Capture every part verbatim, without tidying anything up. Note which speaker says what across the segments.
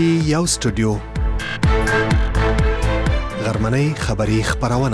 Speaker 1: پی یو سټوډیو غرمنۍ خبری خبرونه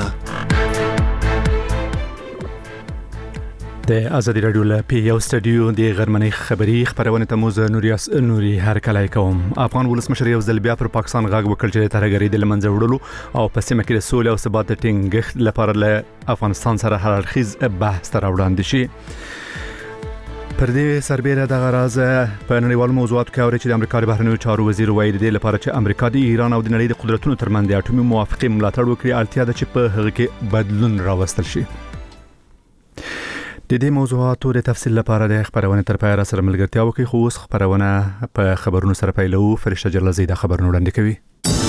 Speaker 1: د ازادي رادیو له پی یو سټوډیو د غرمنۍ خبری خبرونه ته موزه نوریاس نوري هر کله کوم افغان ولسمشر یو ځل بیا پر پاکستان غاګ وکړ چې ترګری د لمنځه وړلو او په سیمه کې د سولې او ثبات ټینګښت لپاره له افغانستان سره هر اړخیز بحث تر وړاندې شي. پر دې سربېره د غراز په نړیوالو موضوعاتو کې اوري چې د امریکا د بهرنیو چارو وزیر وایي د لپاره چې امریکا د ایران او د نړۍ د قدرتونو ترمنځ د اټومي موافقې ملاتړ وکړي اړتیا ده چې په هغه کې بدلون راوستل شي. د دې موضوعاتو د تفصیل لپاره د خبرونه تر پایه را سره ملګرتیا وکړي خو اوس خبرونه په خبرونو سره پیلو. فرشته جلزی د خبرونو وړاندې کوي.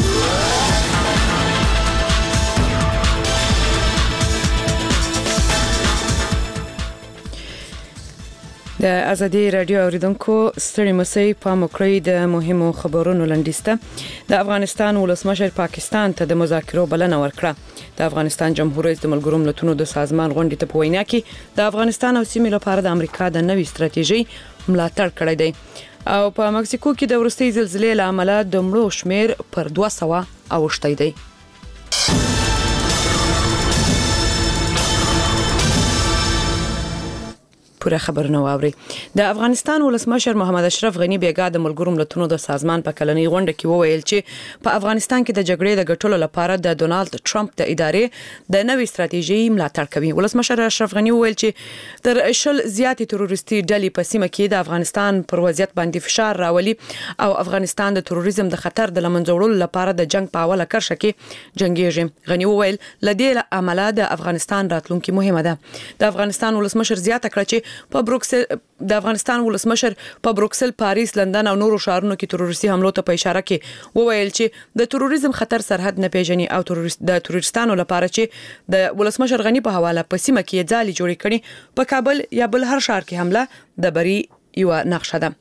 Speaker 2: د ازادي رادیو اوریدونکو ستړي مسئ په مکرۍ د مهمو خبرونو لاندېسته. د افغانستان ولسمشر پاکستان ته د مذاکرو بلنه ورکړه. د افغانستان جمهور رئیس د ملګرو ملتونو د سازمان غونډې ته په وینا کې د افغانستان او سیمې لپاره د امریکا د نوې ستراتیژي ملاتړ کړی دی او په مکسیکو کې د وروستي زلزلې له امله د مړو شمیر پر دوه سوه اوښتی دی. پوره خبرونه واوري. د افغانستان ولسمشر محمد اشرف غنی بیګا د ملګرو ملتونو د سازمان په کلنۍ غونډه کې وویل چې په افغانستان کې د جګړې د ګټلو لپاره د ډونالد ټرمپ د ادارې د نوې ستراتیژي ملاتړ کوي. ولسمشر اشرف غنی وویل چې تر شل زیاتې تروریستي ډلې په سیمه کې د افغانستان پر وضعیت باندې فشار راولي او افغانستان د تروریزم د خطر د لمنځه وړلو لپاره د جنگ په اوله کرښه کې جنگيږي. غنی وویل لدې عمله د افغانستان راتلونکي مهمه ده. د افغانستان ولسمشر زیاته کړه چې په بروکسل د افغانستان ولسمشر په بروکسل، پاریس، لندن او نورو ښارونو کې تروریستي حملو ته په اشاره کې وویل چې د تروریزم خطر سرحد نه پیژني او تروریست د تروریستانو لپاره چې د ولسمشر غنی په حواله په سیمه کې ځالي جوړې کړي په کابل یا بل هر ښار کې حمله د بری یو نقشه ده.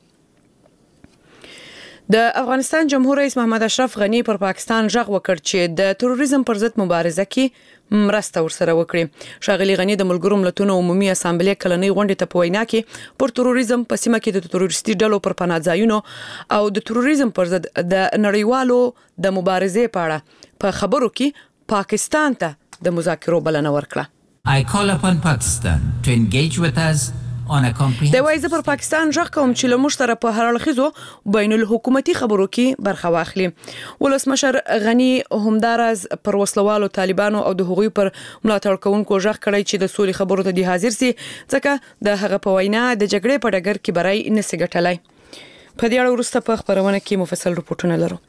Speaker 2: د افغانستان جمهور رئیس محمد اشرف غنی پر پاکستان ژغ وکړ چې د تروریزم پر ضد مبارزه کې مرسته ورسره وکړي. ښاغلي غنی د ملګرو ملتونو عمومي اسامبلې کلنۍ غونډې ته په وینا کې پر تروریزم په سیمه کې د تروریستي ډلو پر پناه ځایونو او د تروریزم پر ضد د نړیوالو د مبارزې په اړه په خبرو کې پاکستان ته د مذاکرو بلنه ورکړه.
Speaker 3: I call upon Pakistan to engage with us
Speaker 2: د وایزه پر پاکستان ژغ کوم چې له مشترک په هر اړخیزو بین الحکومتي خبرو کې برخه واخلي. ولسمشر غنی همدارز پر وسلوالو طالبانو او د هغوی پر ملاتړ کوونکو ژغ کړی چې د سولې خبرو ته دی حاضر سي ځکه د هغه په وینا د جګړې په ډګر کې برای نسي ګټلای. په دې اړه وروسته په خبرونه کې مفصل رپورټونه لرو.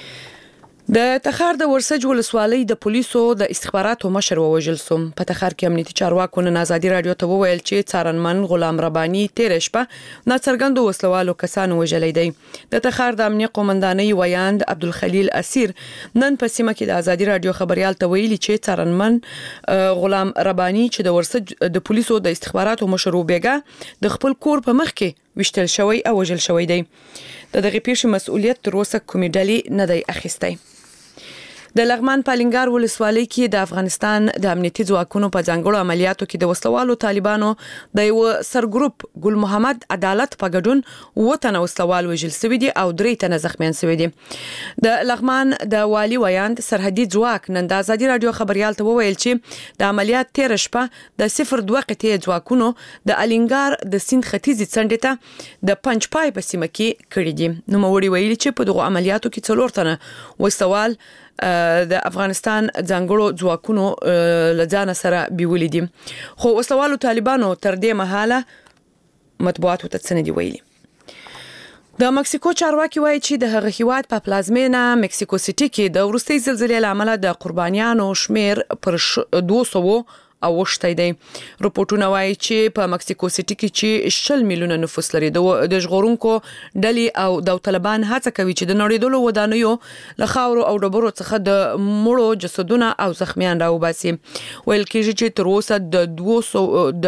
Speaker 2: د تخار د ورسج ولسوالۍ د پولیسو د استخباراتو مشر ووژل شو. په تخار کې امنیتي چارواکو نن ازادي رادیو ته وویل چې څارنمن غلام رباني تیر شپه ناڅرګندو وسلوالو کسانو وژلې دی. د تخار د امنیت قومندانۍ ویاند عبدالخلیل اسیر نن په سیمه کې د ازادي رادیو خبريال ته ویلي چې څارنمن غلام رباني چې د ورسج د پولیسو د استخباراتو مشر وبېګا د خپل کور په مخ کې وشتل شوی او وژل شوی دی. د دغه پیښې مسؤلیت تر اوسه کومې ډلې نه دی اخیستی. د لغمان پالنګار ولسوالۍ کې د افغانستان د امنیتي ځواکونو په ځانګړو عملیاتو کې د وسلوالو طالبانو د یو سرګروپ ګل محمد عدالت په ګډون وطن وسلوال وژل شوی دي او درې تنه زخمیان شوی دي. د لغمان د والی ویاند سرحدي ځواک نن د ازادي رادیو خبريال ته وویل چې د عملیات تیر شپه د صفر دوه قطعي ځواکونو د الینګار د سیند ختیځي څنډې ته د پنځ پای په سیمه کې کړی دي. نو موري ویلي چې په دغه عملیاتو کې څلور تنه وسلوال د افغانستان ځانګړو ځواکونو لځان سره بیولې دي. خو وسلوالو طالبانو تر دې مهاله مطبوعاتو ته څه نه دی ویلي. د مکسیکو چارواکي وایي چې د هغه هیواد په پلازمینه مکسیکو سټي کې د وروستي زلزلې له امله د قربانیانو شمیر پر دوه سوه اوښتی دی. رپورټونه وایي چې په مکسیکو سټي کې چې شل میلیونه نفوس لري د ژغورونکو ډلې او داوطلبان هڅه کوي چې د نړیدلو ودانیو له خاورو او ډبرو څخه د مړو جسدونه او زخمیان راوباسي. ویل کېږي چې تر اوسه د دوه سوه د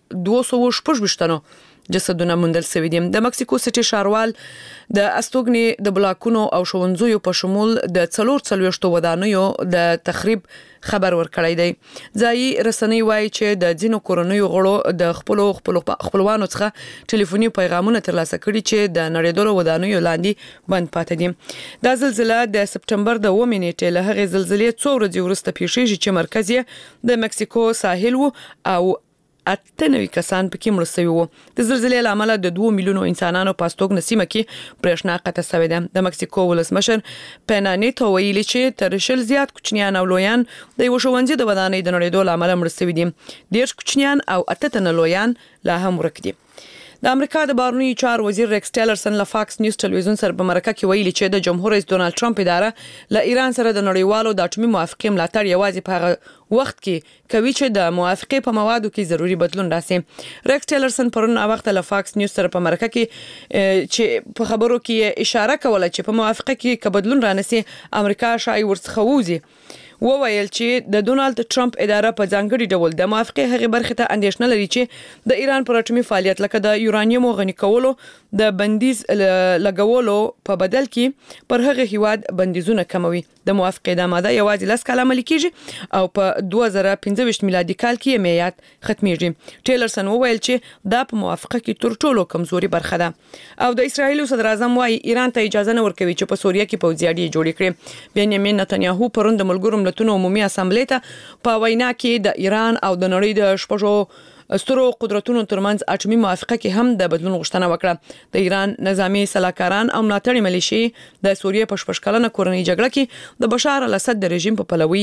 Speaker 2: دوه سوه شپږ ویشتنو جسدونه موندل شوي دي. د مکسیکو سټي ښاروال د استوګنې د بلاکونو او ښوونځیو په شمول د څلور څلوېښتو ودانیو د تخریب خبر ورکړی دی. ځایي رسنۍ وایي چې د ځینو کورنیو غړو د خپلو خپلوانو څخه ټلیفوني پیغامونه ترلاسه کړي چې د نړیدلو ودانیو لاندې بند پاتې دي. دا زلزله د سپټمبر د اوومې نیټې له هغې زلزلې څو ورځې وروسته پیښیږي چې مرکز یې د مکسیکو ساحل و او اته نوي کسان پکې مړه شوي وو. د زلزلې له امله د دوه میلیونو انسانانو په استوګنه سیمه کې برېښنا قطع شوې ده. د مکسیکو ولسمشر پینا نیتو ویلي چې تر شل زیات کوچنیان او لویان د یو ښوونځي د ودانۍ د نړېدو له امله مړه شوي دي. ډېر کوچنیان او اته تنه لویان لا هم ورک دي. د امریکا د بهرنیو چارو وزیر ریکس ټیلرسن له فاکس نیوز ټلویزیون سره په مرکه کې ویلي چې د جمهور رئیس ډونالد ټرمپ اداره له ایران سره د نړیوالو د اټومي موافقې ملاتړ یوازې په هغه وخت کې کوي چې د موافقې په موادو کې ضروري بدلون راسي. ریکس ټیلرسن پرون وخت له فاکس نیوز سره په مرکه کې چې په خبرو کې اشاره کوله چې په موافقه کې که بدلون رانسي امریکا شاید ورڅخه ووځي. وویل چې د ډونالد ټرمپ اداره په ځانګړي ډول د موافقې هغې برخې ته اندېښنه لري چې د ایران پر اټومي فعالیت لکه د یورانیم غني کولو د بندیز لګولو په بدل کې پر هغه هیواد بندیزونه کموي. د موافقې د ماده یوازې لس کاله عملي کیږي او په دوه زره پنځه ویشت میلادي کال کې میعاد ختمیږي. ټیلرسن وویل چې دا په موافقه کې تر ټولو کمزوري برخه ده او د اسرایل صدر اعظم وايي ایران ته اجازه نه ورکوي چې په سوریه کې پوځي اډې جوړې کړي. بنیامین نتنیاهو پرون د ملګرو ملتونو عمومي اسامبلې ته په وینا کې د ایران او د نړۍ د شپږو سترو قدرتونو ترمنځ اټومي موافقه کې هم د بدلون غوښتنه وکړه. د ایران نظامی سلاکاران او ملاتړي ملیشي د سوریه په شپږ کلنه کورنۍ جګړه کې د بشار الاسد د رژیم په پلوي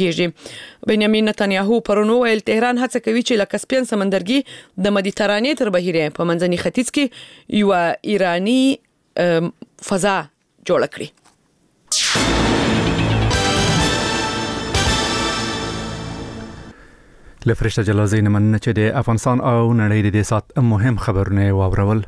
Speaker 2: جنگيږي. بنیامین نتنیاهو پرون ویل تهران هڅه کوي چې له کسپین سمندرګي د مدیترانې تر بهیره په منځني ختیځ کې یو ایرانی فضا جوړ کړي.
Speaker 1: لفرشته جلازین مننه چې د افغانستان او نړۍ د سات مهم خبرونه واورول.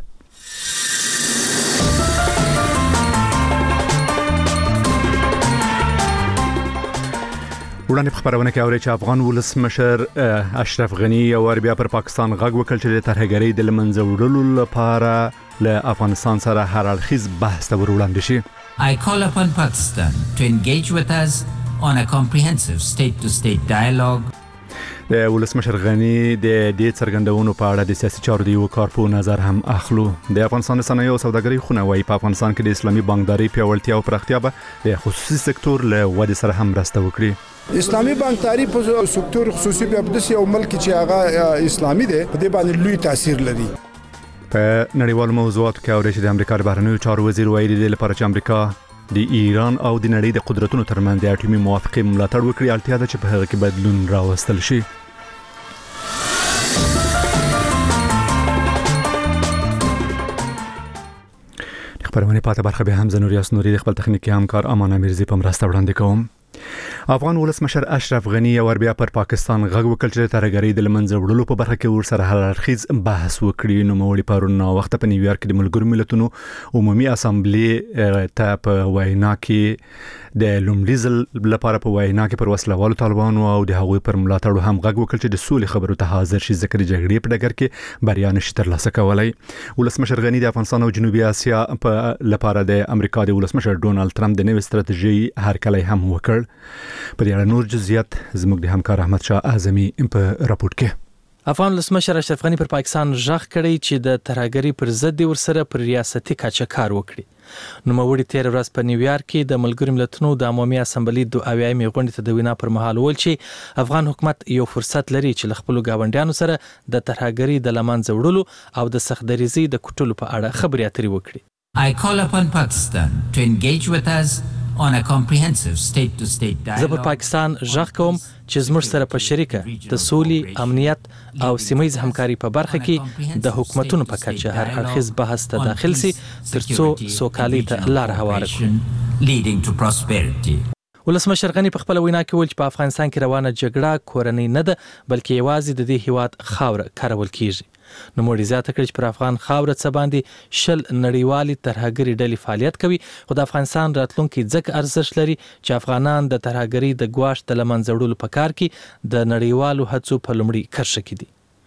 Speaker 1: وړاندې خبرونه کې اوري چې افغان ولسمشر اشرف غنی او بیا پر پاکستان غږ وکړ چې د ترهګرۍ د لمنځه وړلو لپاره له افغانستان سره هر اړخیز بحث ته وړاندې شي.
Speaker 3: I call upon Pakistan to engage with us on a comprehensive state-to-state dialogue.
Speaker 1: د ولسمشر غنی د دې څرګندونو په اړه د سیاسي چارو د یو کارپو نظر هم اخلو. د افغانستان صنایع او سوداګرۍ خونه وايي په افغانستان کې د اسلامي بانکداري پیاوړتیا او پراختیا به د خصوصي سکتور له ودې سره هم مرسته وکړي.
Speaker 4: اسلامي بانکداري په سکتور خصوصي په داسې یو ملک چې هغه اسلامي دی په دې باندې لوی تاثیر لري.
Speaker 1: په نړیوالو موضوعاتو کې اوري چې د امریکا د بهرنیو چارو وزیر ویلي دی لپاره چې امریکا د ایران او د نړۍ د قدرتونو ترمنځ د اټومي موافقې ملاتړ وکړي اړتیا ده چې په هغه کې بدلون راوستل شي. خبرونه پاتې برخه به هم زنوریاس نوري د خپل تخنیکی همکار امان امیرزی په مرسته وړاندې کوم. افغان ولسمشر اشرف غنی او بیا پر پاکستان غږ وکړ چې ترهګرۍ د لمنځه وړلو په برخه کې ورسره هر اړخیز بحث وکړي. نو موري پرون وخت په نیویارک کې د ملګرو ملتونو عمومي اسامبلې ته په وینا کې د لومړي ځل لپاره په وینا کې پر وسلوالو طالبانو او د هغوی پر ملاتړو هم غږ وکړ چې د سولې خبرو ته حاضر شي ځکه د جګړې په ډګر کې بریا نشي ترلاسه کولای. ولسمشر غنی د افغانستان او جنوبي اسیا په لپاره د امریکا د ولسمشر ډونالد ټرمپ د نوې ستراتیژي هرکلی هم وکړ. په دې اړه نور جزئیات زموږ د همکار احمد شاه اعظمي په راپورټ کې.
Speaker 5: افغان ولسمشر اشرف غنی پر پاکستان ژغ کړی چې د ترهګرۍ پر ضد ورسره پر ریاستي کچه کار وکړي. نو موري تیر ورځ په نیویارک کې د ملګرو ملتونو د عمومي اسامبلې د اویایم غونډې ته د وینا پر مهال ول چې افغان حکومت یو فرصت لري چې له خپل ګاونډیانو سره د ترهګرۍ د لمنځه وړلو او د سختدریزي د کټلو په اړه خبرې اترې وکړي.
Speaker 3: I call upon Pakistan to engage with us on a comprehensive state-to-state dialogue.
Speaker 5: زه په پاکستان ژغ کوم چې زموږ سره په شریکه د سولې، امنیت او سیمه‌یز همکاري په برخه کې د حکومتونو په کچه هر اړخیز بحث ته داخل سي ترڅو سوکالي ته لار هواره کړي.
Speaker 3: leading to prosperity.
Speaker 5: ولسمشر غنی په خپل وینا کې ویل چې په افغانستان کې روانه جګړه کورنۍ نه ده بلکې یوازې د دې هیواد خاوره کارول کیږي. نو موري زیاته کړي چې پر افغان خاوره څه باندې شل نړیوالي ترهګري ډلې فعالیت کوي خو د افغانستان راتلونکي ځکه ارزښت لري چې افغانان د ترهګري د ګواښ د لمنځه وړلو په کار کې د نړیوالو هڅو په لومړي کرښه کې دي.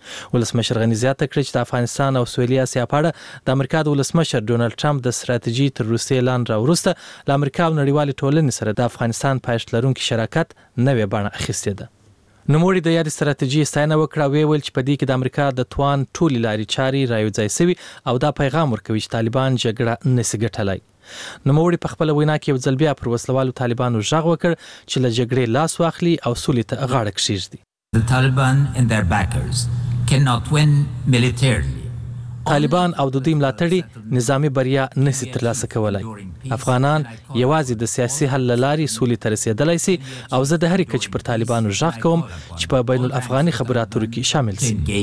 Speaker 5: ولسمشر غنی زیاته کړې چې د افغانستان او سویلي اسیا په اړه د امریکا د ولسمشر ډونالد ټرمپ د ستراتیژي تر وروستي اعلان راوروسته له امریکا او نړیوالې ټولنې سره د افغانستان پایښت لرونکي شراکت نوې بڼه اخیستې ده. نوموړي د یادې ستراتیژي ستاینه وکړه او ویل چې په دې کې د امریکا د توان ټولې لارې چارې رايوځای شوي او دا پیغام ورکوي چې طالبان جګړه نشي ګټلای. نوموړي په خپل وینا کې یو ځل بیا پر وسلوالو طالبانو ژغ وکړ چې له جګړې لاس واخلي او سولې ته غاړه کښیږدي.
Speaker 3: The Taliban and their backers cannot win militarily.
Speaker 5: طالبان او د دوی ملاتړي نظامی بریا نشي ترلاسه کولای. افغانان یوازې د سیاسي حل لاري سولې ته رسیدلای شي او زه د هرې کچ پر طالبانو ژغ کوم چې په بین الافغاني خبرو اترو کې شامل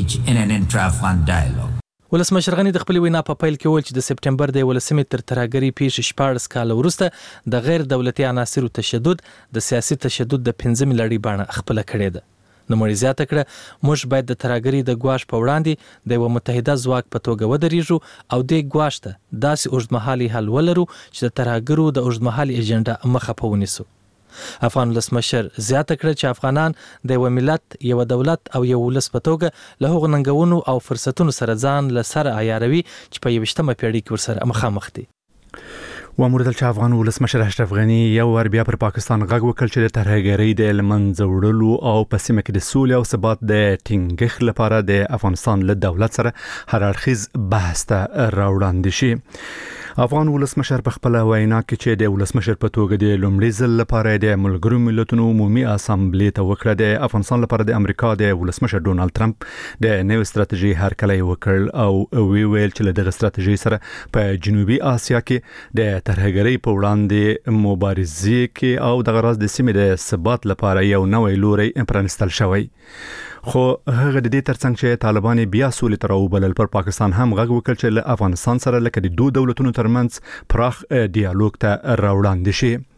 Speaker 5: شي. ولسمشر غنی د خپل وینا په پیل کې وویل چې د سپټمبر د ولسمې تر ترهګرۍ پیښې شپاړس کاله وروسته د غیر دولتي عناصرو تشدد د سیاسي تشدد د پنځمې لړۍ بڼه خپله کړې ده. نوموړي زیاته کړه موږ باید د ترهګرۍ د ګواښ په وړاندې د یو متحده ځواک په توګه ودرېږو او دې ګواښ ته داسې اوږدمهالي حل ولرو چې د ترهګرو د اوږدمهالي اجنډا مخه په ونیسو. افغان ولسمشر زیاته کړه چې افغانان د یو ملت یو دولت او یو ولس په توګه له هغو ننګونو او فرصتونو سره ځان له سره عیاروي چې په یویشتمه پیړۍ کې ورسره مخامخ دي.
Speaker 1: واموردل چې افغان ولسمشر اشرف غنی یو ور بیا پر پاکستان غږ وکړ چې د ترهګرۍ د لمنځه وړلو او په سیمه کې د سولې او ثبات د ټینګښت لپاره د افغانستان له دولت سره هر اړخیز بحث ته راوړاندې شي. افغان ولسمشر په خپل وینا کې چې د ولسمشر په توګه د لومړي ځل لپاره د ملګرو ملتونو عمومي اسامبلې ته وکړه د افغانستان لپاره د امریکا د ولسمشر ډونالد ټرمپ د نوې ستراتیژي هرکلی وکړ او وی ویل چې له دغه ستراتیژي سره په جنوبي اسیا کې د ترهګرۍ په وړاندې مبارزې کې او د غرض د سیمې د ثبات لپاره یو نوې لوري پرانستل شوی. خو هغه د دې ترڅنګ چې طالبان بیا سولې ته راوبلل پر پاکستان هم غږ وکړ چې له افغانستان سره لکه د دوه دولتونو ترمنځ پراخ ډیالوګ ته راوړاندې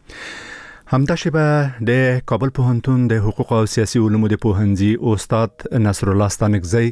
Speaker 1: شي. همدا شیبه د کابل پوهنتون د حقوق او سیاسي علومو د پوهنځي استاد نصر الله ستانکزی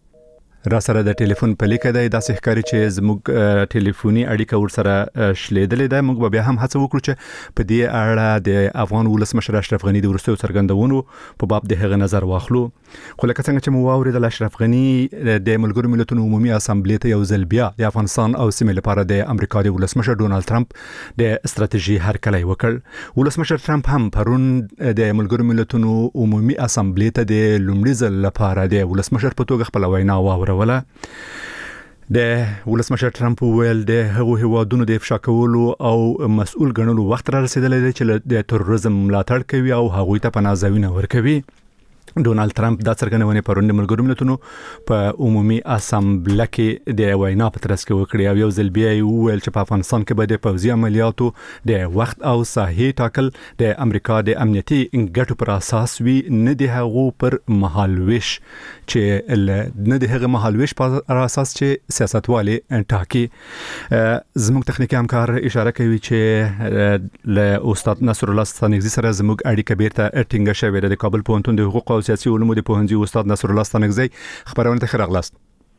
Speaker 1: را سره د ټلیفون په لیکه دی. داسې ښکاري چې زموږ ټلیفوني اړیکه ورسره شلیدلې ده. موږ به بیا هم هڅه وکړو چې په دې اړه د افغان ولسمشر اشرف غنی د وروستیو څرګندونو په باب د هغه نظر واخلو. خو لکه څنګه چې مو واورېدل اشرف غنی د ملګرو ملتونو عمومي اسامبلې ته یو ځل بیا د افغانستان او سیمې لپاره د امریکا د ولسمشر ډونالد ټرمپ د ستراتیژي هرکلی وکړ. ولسمشر ټرمپ هم پرون د ملګرو ملتونو عمومي اسامبلې ته د لومړي ځل لپاره د ولسمشر په توګه خپل وینا واوروله. د ولسمشر ټرمپ ویل د هغو هیوادونو د افشا کولو او مسؤل ګڼلو وخت را رسیدلی دی چې د تروریزم ملاتړ کوي او هغوی ته پناهځایونه ورکوي. ډونالد ټرمپ دا څرګندونه پرون د ملګرو ملتونو په عمومي اسامبله کې د وینا په ترڅ کې وکړه او یو ځل بیا ویل چې په افغانستان کې به د پوځي عملیاتو د وخت او ساحې ټاکل د امریکا د امنیتي ګټو پر اساس وي، نه د هغو پر مهالويش چې نه د هغه مهالويش پر اساس چې سیاستوالي ټاکي. زموږ تخنیکی همکار اشاره کوي چې له استاد نصر الله ستانکزی سره زموږ اړیکه بیرته ټینګه شوې ده. د کابل پوهنتون د حقوق او سیاسي علومو د پوهنځي استاد نصر الله ستانکزی خبرونه ته راغلاست.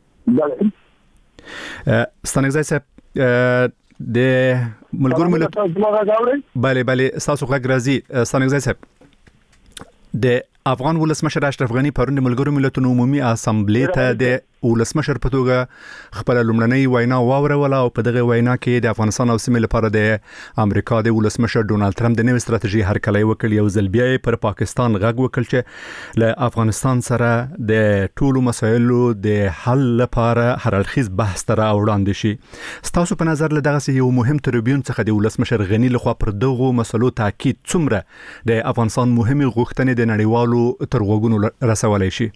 Speaker 1: ستانکزی صاحب د ملګرو ملتونو bale bale تاسو غږ راځي. ستانکزی صاحب د افغان ولسمشر اشرف غنی پرون د ملګرو ملتونو عمومي اسامبلې ته د ولسمشر په توګه خپل لومړنۍ وینا واوروله او په دغه وینا کې د افغانستان او سیمې لپاره د امریکا د ولسمشر ډونالد ټرمپ د نوې ستراتیژي هرکلی وکړ. یو ځل بیا پر پاکستان غږ وکړ چې له افغانستان سره د ټولو مسایلو د حل لپاره هر اړخیز بحث ته راوړاندې شي. ستاسو په نظر له دغه یو مهم تریبیون څخه د ولسمشر غنی لخوا پر دغه مسلو تاکید څومره د افغانستان مهمه غوښتنې د نړیوالو تر وګونو رسولای شي؟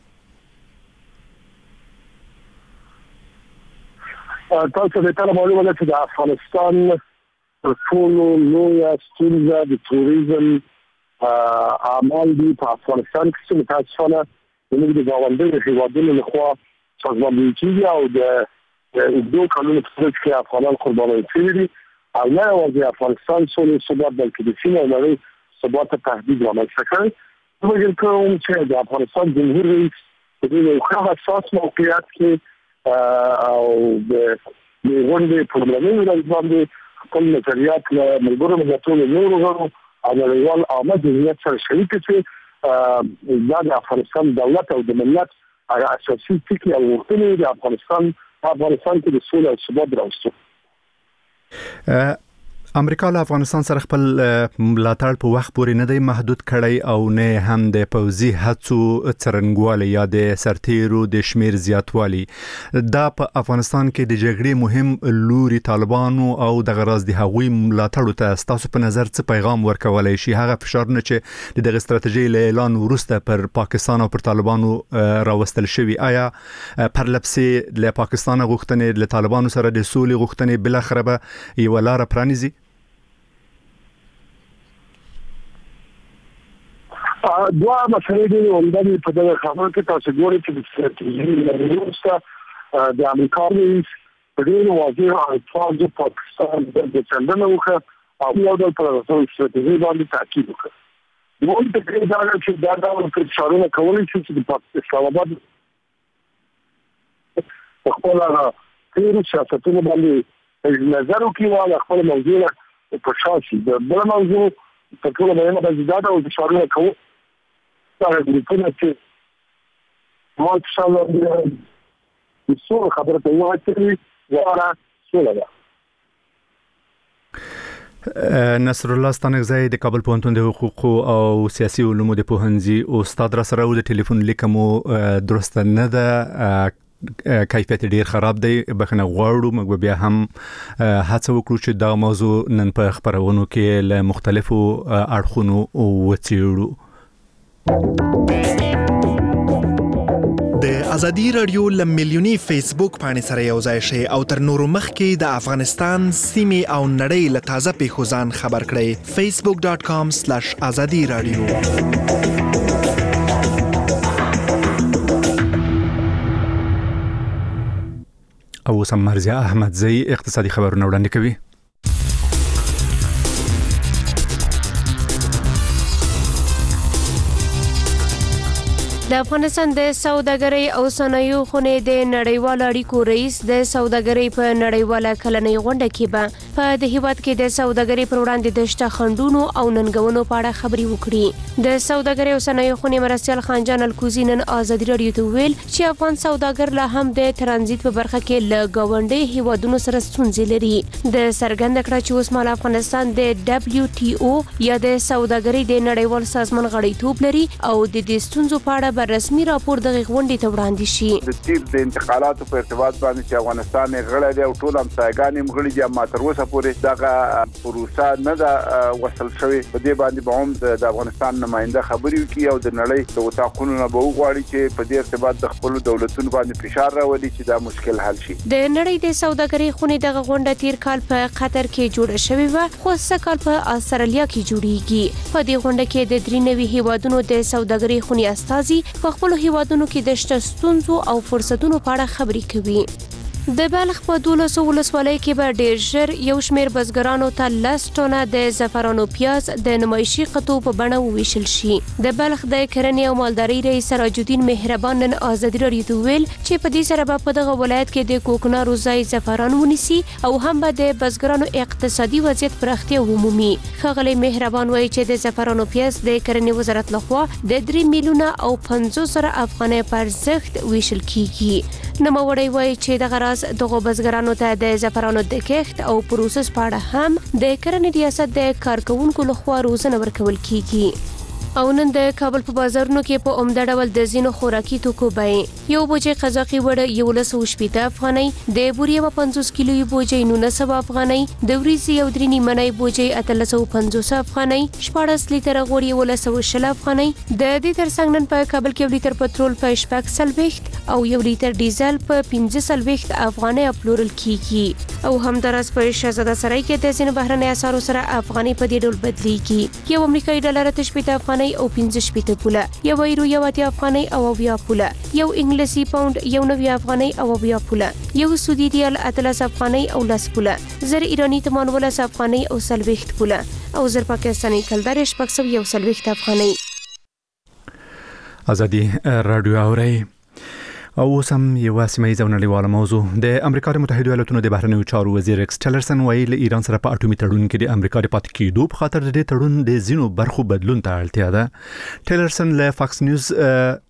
Speaker 6: تاسو ته ته معلومه ده چې د افغانستان ټولو لویه ستونزه د تروریزم اعمال دي په افغانستان کې چې متاسفانه زموږ د ګاونډیو هیوادونو لخوا سازماندهي کیږي او د دوه کلونو په ترڅ کې افغانان قرباني شوي دي او نه یوازې افغانستان سولې ثبات بلکې د سیمې او نړۍ ثبات ته تهدید رامنځته کوي. زه فکر کوم چې د افغانستان جمهور رئیس په دې یو ښه حساس موقعیت کې او د غونډې په لومړنۍ ورځ باندې خپل نظریات له ملګرو ملتونو نورو غړو او نړیوال عامه جمعیت سره شریک کړي. دا د افغانستان دولت او د ملت هغه اساسي فکر او ورته د افغانستان افغانستان کې د سولې او ثبات راوستو.
Speaker 1: امریکا له افغانستان سره خپل ملاتړ په وخت پورې نه دی محدود کړی او نه هم د پوځي هڅو څرنګوالی یا د سرتیرو د شمیر زیاتوالی. دا په افغانستان کې د جګړې مهم لوري طالبانو او د غراز د هغوی ملاتړ ته تاسو په نظر څه پیغام ورکولای شي؟ هغه فشارونه چې د دغه ستراتیژي له اعلان وروسته پر پاکستان او پر طالبانو راوستل شوی، آیا پرلپسې له پاکستان غوښتنې له طالبانو سره د سولې غوښتنې بل اخره به یو لار پرانیزي؟
Speaker 6: دوا مسئلې دي ولدي په دغه خبره کې تاسو ګورئ چې د ستراتیژي وروسته د امریکا رئیس په ډېر واضح الفاظ پاکستان د څنډنه وکړه او یو ډول پر رسول ستراتیژي باندې تاکید وکړ. دوی ته کې دا چې دا ډول فشارونه کولی شي چې د پاکستان آباد په خپل هغه سیاستونو باندې نظر وکړي او خپل موضوع په شاسي د بل موضوع په ټول باندې د زیاده او فشارونه کوي. دا د ټول چې ما څه له څو خبره ته وایي واره سوله ده.
Speaker 1: نصر الله ستانکزی د کابل پوهنتون د حقوقو او سیاسي علومو د پوهنځي استاد را سره د ټلیفون لیکمو درسته نه ده، کیفیت ډیر خراب دی، بخنه غواړو موږ بیا هم هڅه وکړو چې دا موضوع نن په خبرونو کې له مختلفو اړخونو وڅېړو.
Speaker 7: د ازادي رادیو له میلیوني فیسبوک باندې سره یو ځای شئ او تر نورو مخکې د افغانستان سیمې او نړۍ له تازه پیښو ځان خبر کړئ. فیسبوک ډاټ کام سلاش ازادي رادیو.
Speaker 1: او سم مرزیا احمدزی اقتصادي خبرونه وړاندې کوي.
Speaker 8: د افغانستان د سوداګرۍ او صنایعو خونې د نړیوالو اړیکو رئیس د سوداګرۍ په نړیواله کلنۍ غونډه کې به په د هیواد کې د سوداګرۍ پر وړاندې د شته خنډونو او ننګونو په اړه خبرې وکړي. د سوداګرۍ او صنایعو خونې مرستیال خانجان الکوزي نن ازادي رادیو ته ویل چې افغان سوداګر لا هم د ترانزیت په برخه کې له ګاونډي هیوادونو سره ستونزې لري. د څرګنده کړه چې اوس مهال افغانستان د دبليو ټي او یا د سوداګرۍ د نړیوال سازمان غړیتوب لري او د دې ستونزو په اړه به رسمي راپور دغه غونډې ته وړاندې شي.
Speaker 9: د تیر د انتقالاتو په ارتباط باندې چې افغانستان غړی دی او ټول همسایګان یې غړي دي، اما تر اوسه پورې دغه پروسه نه ده وصل شوې. په دې باندې به هم د افغانستان نماینده خبرې وکړي او د نړۍ د وثاقونو نه به وغواړي چې په دې ارتباط د خپل دولتونو باندې فشار راولي چې دا مشکل حل شي.
Speaker 8: د نړۍ د سوداګرۍ خونې دغه غونډه تیر کال په قطر کې جوړه شوې و، خو سږ کال په استرالیا کې جوړیږي. په دې غونډه کې د درې نوي هیوادونو د سوداګرۍ خونې استازي په خپل هیوادونو کې د شته ستونزو او فرصتونو په اړه خبرې کوي. د بلخ په دولسو ولسوالۍ کې به ډېر ژر یو شمېر بزګرانو ته لس ټنه د زعفرانو پیاز د نمایشي قطو په بڼه وویشل شي. د بلخ د کرنې او مالدارۍ رئیس سراج الدین مهربان نن ازادي رادیو ته ویل چې په دې سره به په دغه ولایت کې د کوکنارو ځای زعفران ونیسي او هم به د بزګرانو اقتصادي وضعیت پراختیا ومومي. ښاغلی مهربان وایي چې د زعفرانو پیاز د کرنې وزارت لخوا د درې میلیونه او پنځوس زره افغانۍ په ارزښت ویشل کیږي. نوموړی وایي چې دغه راز دغه بزګرانو ته د زعفرانو د کښت او پروسس په اړه هم د کرنې ریاست د کارکونکو لخوا روزنه ورکول کیږي. او نن د کابل په بازارونو کې په عمده ډول د ځینو خوراکي توکو بیې یو بوجۍ قزاقي وړه یولس سوه شپېته افغانۍ، د بورې یوه پنځوس کیلویي بوجۍ نولس سوه افغانۍ، د وریځې یو درې نیمنۍ بوجۍ اتلس سوه پنځوس افغانۍ، شپاړس لیتره غوړ یولس سوه شل افغانۍ. د دې ترڅنګ نن په کابل کې یو لیتر پټرول په شپږ څلوېښت او یو لیتر ډیزل په پنځه څلوېښت افغانۍ پلورل کیږي. او همداراز په شهزاده سرای کې د ځینو بهرنۍ اسعارو سره افغانۍ په دې ډول بدلیږي. یو امریکایي ډالر اته شپېته افغانۍ او پنځه شپېته پوله، یو یورو یو اتیا افغانۍ او اویا پوله، یو انګلیسي پاوند یو نوي افغانۍ او اویا پوله، یو سعودي ریال اتلس افغانۍ او لس پوله، زر ایرانی تمان ولس افغانۍ او څلوېښت پوله او زر پاکستاني کلدار شپږ سوه یو څلوېښت افغانۍ.
Speaker 1: ازادي رادیو اورئ. او سم یو سیمایي او نړیواله موضوع. د امریکا متحده ایالاتونو د بهرنیو چارو وزیر ایکس ټیلرسن وایي له ایران سره په اټومي تړون کې د امریکا د پاتې کېدو په خاطر د دې تړون د ځینو برخو بدلون ته اړتیا ده. ټیلرسن له فاکس نیوز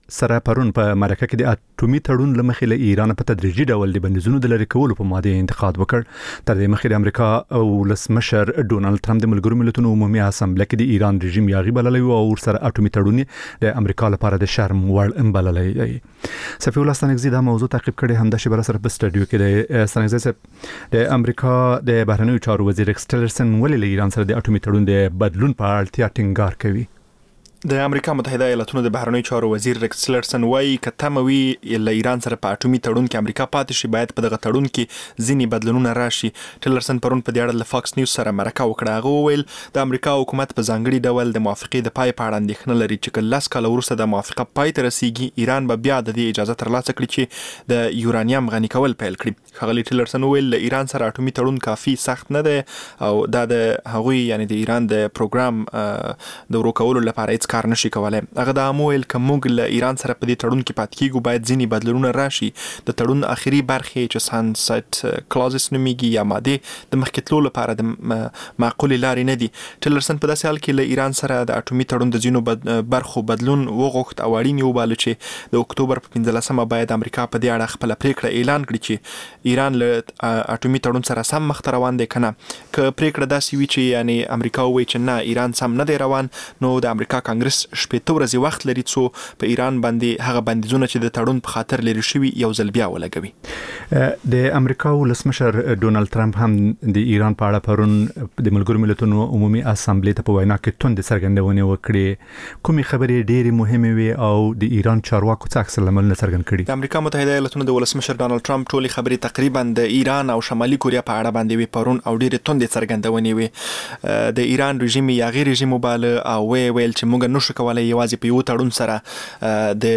Speaker 1: سره پرون په امریکا کې د اټومي تړون لمخې له ایران په تدریجي ډول د بندیزونو د لری کولو په ماده انتقاد وکړ. تر دې مخکې د امریکا او ولسمشر ډونالد ټرمپ د ملګرو ملتونو عمومي اسامبلې کې د ایران رژیم یاغي بللی او سره اټومي تړون د امریکا لپاره د شرم وړ بللی دی. صفی الله ستانکزی دا موضوع تعقیب کړي هم د شبر سره په سټډیو کې د ستانکزی صاحب د امریکا د بهرنیو چارو وزیر ایکس ټیلرسن ولې له ایران سره د اټومي تړون د بدلون په اړتیا ټینګار کوي.
Speaker 7: د امریکا متحده ایالاتونو د بهرنیو چارو وزیر ریکس ټیلرسن وايي کته موي له ایران سره په اټومي تړون کې امریکا پاتې شي باید په دغه تړون کې ځینی بدلونونه راشي. ټیلرسن پرون په دې اړه له فاکس نیوز سره مرکه وکړه. هغه وویل د امریکا حکومت په ځانګړي ډول د موافقې د پای په اړه اندېښنه لري چې کله لاس کال وروسته د موافقه پای ته رسیدي ایران به بیا د دې اجازه ترلاسه کړي چې د یورانیم غني کول پیل کړي. خغلی ټیلرسن وویل له ایران سره اټومي تړون کافي سخت نه دی او دا د هغوی یعنی د ایران د پروګرام د ورو کولو لپاره هیڅ کار نشي کولای. هغه د امویل کومګ له ایران سره په دې تړون کې پات کیږي باید ځینی بدلونونه راشي. د تړون اخیری برخه چې سانسټ کلازز نوميږي یا ماده د مخکتلو لپاره د معقول لارې نه دي. ټیلرسن په داسې حال کې له ایران سره د اټومي تړون د ځینو بد برخو بدلون وغوښت او اړین یو بل چې د اکتوبر په پنځلسمه باید امریکا په دې اړه خپل پریکړه اعلان کړي چې ایران له اټومي تړون سره سم مخ روان دي کنه. ک پریکړه داسې وی چې یعنی امریکا وایي چې نه ایران سم نه دی روان نو د امریکا کانګرس شپږ ورځې وخت لري څو په ایران باندې هغه بندیزونه چې د تړون په خاطر لري شوی یو ځل بیا ولګوي.
Speaker 1: د امریکا ولسمشر ډونالد ټرمپ هم د ایران په اړه پرون د ملګرو ملتونو عمومي اسامبلې ته په وینا کې توند څرګندونه وکړي. کومې خبرې ډېرې مهمه وي او د ایران چارواکو څخه اکثر لمن څرګند کړي.
Speaker 7: د امریکا متحده ایالاتونو د ولسمشر ډونالد ټرمپ ټولې خبرې تقریبا د ایران او شمالي کوریا په اړه باندې وی پرون او ډېرې توند څرګندونه وي. د ایران رژیم یا غیر رژیم وباله او ویل چې موږ نشو کولای یوازې په یو تړون سره د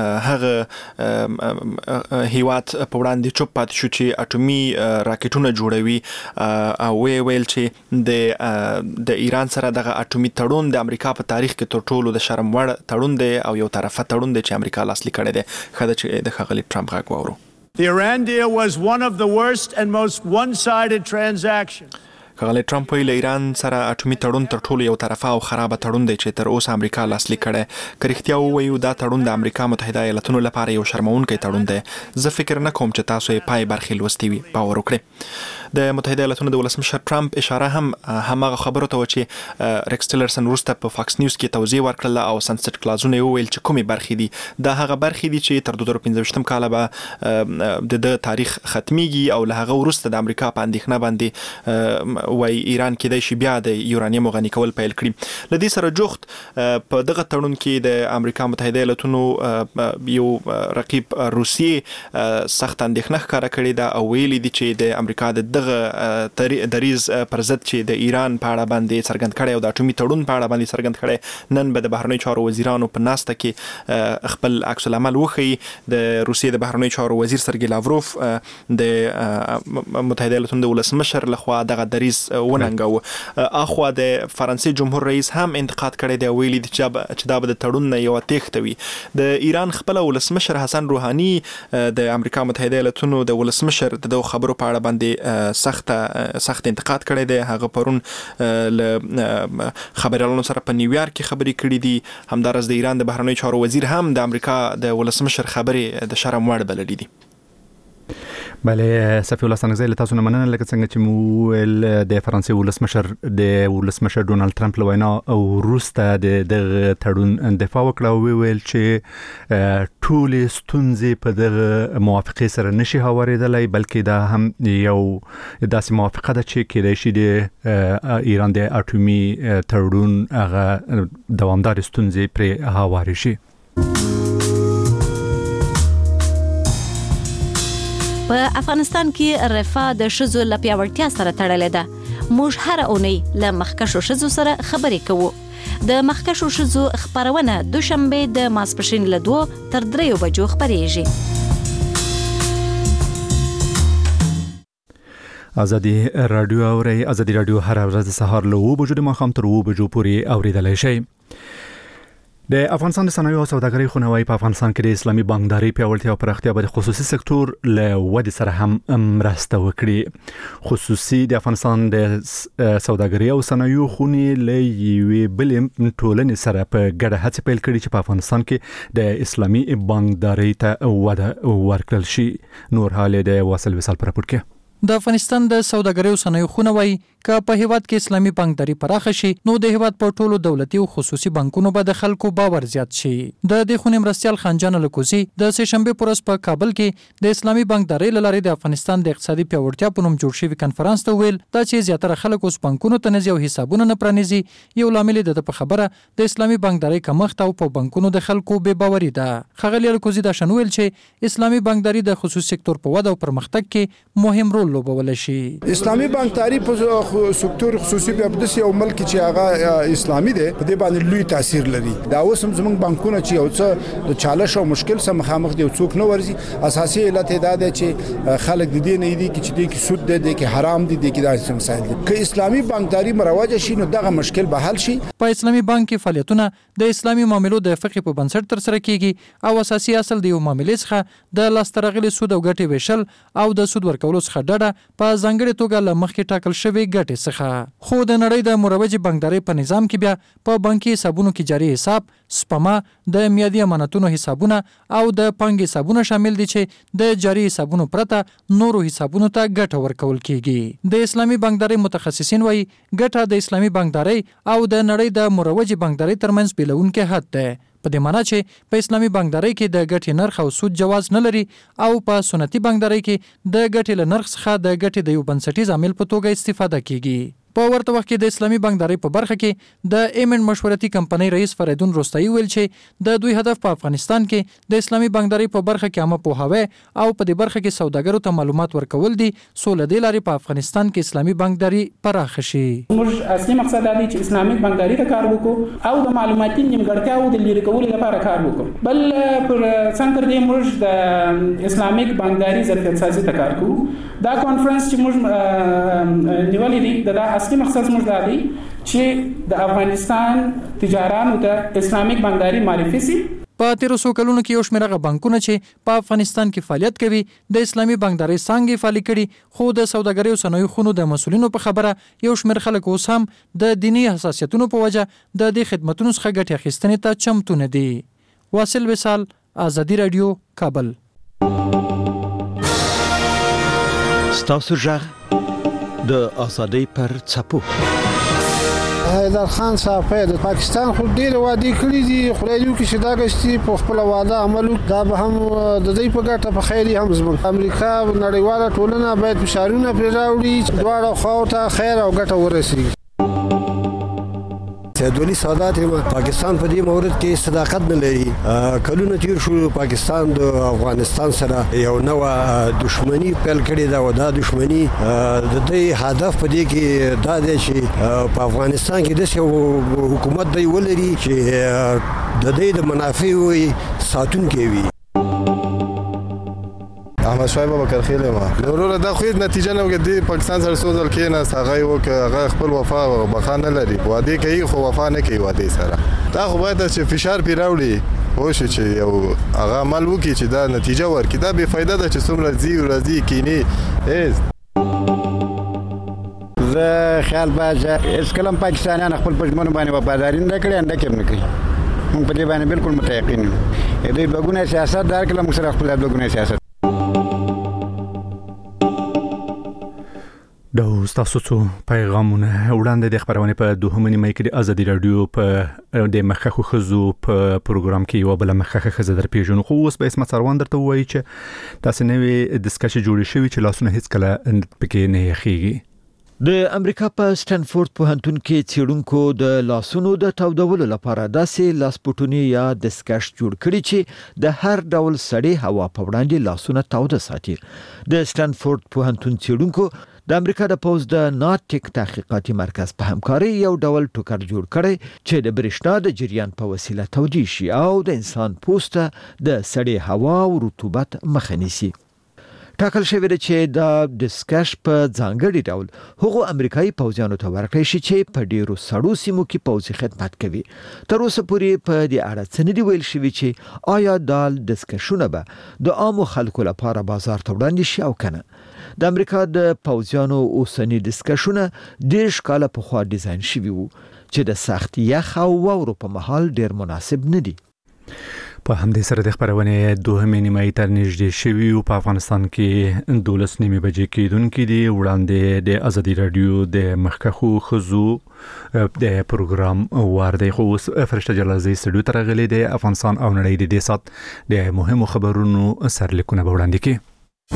Speaker 7: هغه هیواد په وړاندې چوپ پاتې شو چې اټومي راکټونه جوړوي او ویل چې د د ایران سره دغه اټومي تړون د امریکا په تاریخ کې تر ټولو د شرم وړ تړون دی او یو طرفه تړون دی چې امریکا لاسلیک کړی دی. خدای چې د خغلی ټرمپ غږ واورو.
Speaker 10: The Iran deal was one of the worst and most one-sided transactions.
Speaker 7: خغلی ټرمپ ویل ایران سره اټومي تړون تر ټولو یو طرفه او خراب تړون دی چې تر اوسه امریکا لاسلیک کړي. کرختیا وایو دا تړون د امریکا متحده ایالاتونو لپاره یو شرمونکی تړون دی. زه فکر نه کوم چې تاسو یې پای برخې لوستي وي باور وکړئ. د متحده ایالاتونو د ولسمشر ټرمپ اشاره هم همغه خبرو ته و چې ریکس ټیلرسن وروسته په فاکس نیوز کې توضیح ورکړه او سانسټ کلازونه ویل چې کومې برخې دي دا هغه برخې دي چې تر دوه زره پنځه کال به د تاریخ ختميږي او له هغه وروسته د امریکا په اندېښنه باندې وای ایران کې د شی بیا د یورانیم غني کول پیل کړی. لدې سره جوخت په دغه تړون کې د امریکا متحده ایالاتونو یو رقیب روسیې سخت اندېښنه ښکاره کړې ده او ویلي دي چې د امریکا د دغه دریز پر ضد چې د ایران په اړه باندې څرګند کړي او د اټومي تړون په اړه باندې څرګند کړي نن به د بهرنیو چارو وزیرانو په ناسته کې خپل عکس العمل وخی. د روسیې د بهرنیو چارو وزیر سرګی لاوروف د متحده ایالاتونو د ولسمشر لخوا دغه دریز وننګو. اخوا د فرانسې جمهور رئیس هم انتقاد کړی دی ویلي چې دا به د تړون نه یو تخته وي. د ایران خپل ولسمشر حسن روحاني د امریکا متحده ایالاتونو د ولسمشر د خبرو په اړه باندې سخت سخت انتقاد کړی دی. هغه پرون ل خبريالانو سره په نیویارک کې خبرې کړې دي. همدارس د ایران د بهرنیو چارو وزیر هم د امریکا د ولسمشر خبرې د شرم وړ بللې دي.
Speaker 1: بله صفی الله ستانکزی له تاسو نه مننه لکه څنګه چې مو ول د فرانسې ولسمشر د ولسمشر ډونالد ټرمپ له وینا او روسته د دغه تړون دفاع وکړه او ویل چې ټول ستونزې په دغه موافقه سره نشي هوارېدلای بلکې دا هم یو داسې موافقه ده چې کېدای شي د ایران د اټومي تړون هغه دوامدار ستونزې پر هوارې شي.
Speaker 11: په افغانستان کې رفاه د شذو له پیاوړتیا سره تړلې ده. موږ هر اونۍ له مخکښو شذو سره خبرې کوو. د مخکښو شذو خبرونه دوشنبه د ماسپښین له دوه تر دریو بجو خبرېږي.
Speaker 1: ازادي رادیو اوري ازادي رادیو هر ورځ سهار له و بجو د مخام تر و بجو پورې اوریدلای شي. د افغانستان د صنایعو او سوداګرۍ خونوي په افغانستان کې د اسلامي بانکداري پیاوړتیا او پراختیا به خصوصي سکتور له ودې سره هم مرسته وکړي. خصوصي د افغانستان د سوداګرۍ او صنایعو خونې له یوې بلې ټولنې سره په ګډه هڅې پیل کړي چې په افغانستان کې د اسلامي بانکداري ته وده ورکړل شي. نور حال د واصل وصال پر راپور کې
Speaker 12: د افغانستان د سوداګرۍ او صنایعو خونوي که په هیواد کې اسلامي بانکداري پراخه شي نو د هیواد په ټولو دولتي او خصوصي بانکونو به د خلکو باور زیات شي. د دې خونې مرستيال خانجان لکوزي د سه شنبه پورس په کابل کې د اسلامي بانکداري لارې د افغانستان د اقتصادي پیاوړتیا په نوم جوړ شوی کانفرنس ته ویل دا چې زیاتره خلک اوس بانکونو ته نزي او حسابونه نه پرانیزي. یو لامل د په خبره د اسلامي بانکداري کمښت او په بانکونو د خلکو بے باوري ده. خغلی لکوزي دا شنویل چې اسلامي بانکداري د خصوصي سکتور په وده او پرمختګ کې مهم رول لوبول شي.
Speaker 4: اسلامي بانکداري په سکتور خصوصي په داسې یو ملک چې هغه اسلامي دی په دې باندې لوی تاثیر لري. دا اوس هم زموږ بانکونه چې یو څه د چالش او مشکل سره مخامخ دي او څوک نه ورزي. اساسي علت دا ده چې خلک د دې نه دي چې د کې سود دی د کې حرام دي د کې داسې مسایل دي. که اسلامي بانکداري مروج شي نو دغه مشکل به حل شي.
Speaker 12: په اسلامي بانک کې فعالیتونه د اسلامي معاملو د فقه په بنسټ تر سره کیږي او اساسي اصل د یو معاملې څخه د لاسترغلي سود او ګټې ویشل او د سود ورکولو څخه ډډه په ځانګړي توګه له مخکې ټاکل شوی ګټې څخه. خو د نړۍ د مروجي بانکداري په نظام کې بیا په بانکي حسابونو کې جاري حساب، سپما، د میادي امانتونو حسابونه او د پانګې حسابونه شامل دي چې د جاري حسابونو پرته نورو حسابونو ته ګټه ورکول کیږي. د اسلامي بانکداري متخصصین وایي ګټه د اسلامي بانکداري او د نړۍ د مروجي بانکداري ترمنځ بیلونکي حد ده. په دې معنی چې په اسلامي بانکداري کې د ګټې نرخ او سود جواز نه لري او په سنتي بانکداري کې د ګټې له نرخ څخه د ګټې د یو بنسټیز عامل په توګه استفاده کیږي. په ورته وخت کې د اسلامي بانکداري په برخه کې د ایمن مشورتي کمپنۍ رئیس فریدون روستایی ویل چې د دوی هدف په افغانستان کې د اسلامي بانکداري په برخه کې عامه پوهاوی او په دې برخه کې سوداګرو ته معلومات ورکول دي سو لدې لارې په افغانستان کې اسلامي بانکداري پراخ شي.
Speaker 13: موږ اصلي مقصد دا دی چې اسلامي بانکداري ته کار وکړو او د معلوماتي نیمګړتیاو د لرې کولو لپاره کار وکړو. بل پر څنګه دې موږ د اسلامي بانکداري ظرفیت سازي ته کار کوو. دا کانفرنس چې موږ نیولې دي دا اصلي مقصد موږ دا دی چې د افغانستان تجارانو ته اسلامي بانکداري معرفي سي.
Speaker 12: په تیرو څو کلونو کې یو شمېر هغه بانکونه چې په افغانستان کې فعالیت کوي د اسلامي بانکداري څنګه فعالي کړي خو د سوداګرۍ او صنایعو خونو د مسولینو په خبره یو شمېر خلک اوس هم د دینی حساسیتونو په وجه د دې خدماتو څخه ګټه اخیستنې ته چمتو نه دي. واصل وصال، آزادي رادیو، کابل.
Speaker 14: ستاسو ژغ د ازادۍ پر څپو.
Speaker 15: حیدر خان صاحب د پاکستان خو ډیر وادي کړی دي خدای دې وکړي چې دا غشتي په خپل وعده عمل دا به هم د دې په ګټه په خیري هم زموږ امریکا نړیواله ټولنه باید فشارونه پر راوړي چې دواړه خواو ته خیر او ګټه ورسیږي.
Speaker 16: سیدولي سادات پاکستان په دې مورد کې صداقت نه لري. کلونه تیر شو پاکستان د افغانستان سره یو نوې دښمنی پیل کړې ده او دا دښمنی د دې هدف په دې کې دا دی چې په افغانستان کې د حکومت دی ولري چې د دې د منافعو ساتونکي وي.
Speaker 17: احمد شاه بابا کرخیله ما ضرور دا خو نتیجه نه وګړي پاکستان سره سوزل کېنه هغه وک هغه خپل وفا بخانه لري وادي کوي خو وفا نه کوي وادي سره دا خو باید چې فشار پیراوړي هوښ چې یو هغه عمل وکړي چې دا نتیجه ورکړي. دا بے فایده ده چې څومره زی ورځي کینی هیڅ
Speaker 18: زه خیال باجه اس کلم پاکستانیان خپل پښمن باندې وفاداری نه کړي انده کې نه کوي. موږ په دې باندې بالکل متيقن یو. دوی بګونه سیاست دار کلم سره خپل بګونه سیاست
Speaker 1: د تاسو څو پیغامونه وړاندې د خبرونه په دوهمه نیمه کې د ازادي رادیو په د مخخو خزو په پروګرام کې یو بل مخخه خزه در پیژنو خو اوس به اسمت سروان درته وایي چې تاسو نوې ډسکشن جوړ شوی چې لاسونه هیڅ کله پکې نه یخيږي.
Speaker 14: د امریکا په سټنفورد پوهنتون کې څېړونکو د لاسونو د تودولو لپاره داسې لاسپوټونی یا دستکش جوړ کړي چې د هر ډول سړې هوا په وړاندې لاسونه تاوده ساتي. د سټنفورد پوهنتون څېړونکو د امریکا د پوز د ناتیک تحقیقاتي مرکز په همکاري یو ډول ټوکر جوړ کړي چې د برېښنا د جریان په وسیله تودي شي او د انسان پوسته د سړې هوا او رطوبت مخه نیسي. ټاکل شوی دی چې د ډسکش په ځانګړي ډول هغو امریکایي پوځیانو ته ورکړی شي چې په ډیرو سړو سیمو کې پوځي خدمت کوي. تر اوسه پورې په دې اړه څه نه دی ویل شوي چې آیا دا ډسکشونه به د عامو خلکو لپاره بازار ته وړاندې شي او کنه. د امریکا د پوځیانو اوسنی ډسکشونه ډېر کاله پخوا ډیزاین شوي وو چې د سخت یخ او واورو په مهال ډېر مناسب نه دي.
Speaker 1: په همدې سره د خبرونه دوهمې نیمایي تر نږدې شوي او په افغانستان کې دولس نیمې بجې کېدونکې دي. وړاندې د ازادي رادیو د مخکخو خزو د پروګرام واردی خو فرشته جلازي سټډیو ته راغلي د افغانستان او نړۍ د دې سات د مهمو خبرونو سرلیکونه به وړاندې کړي.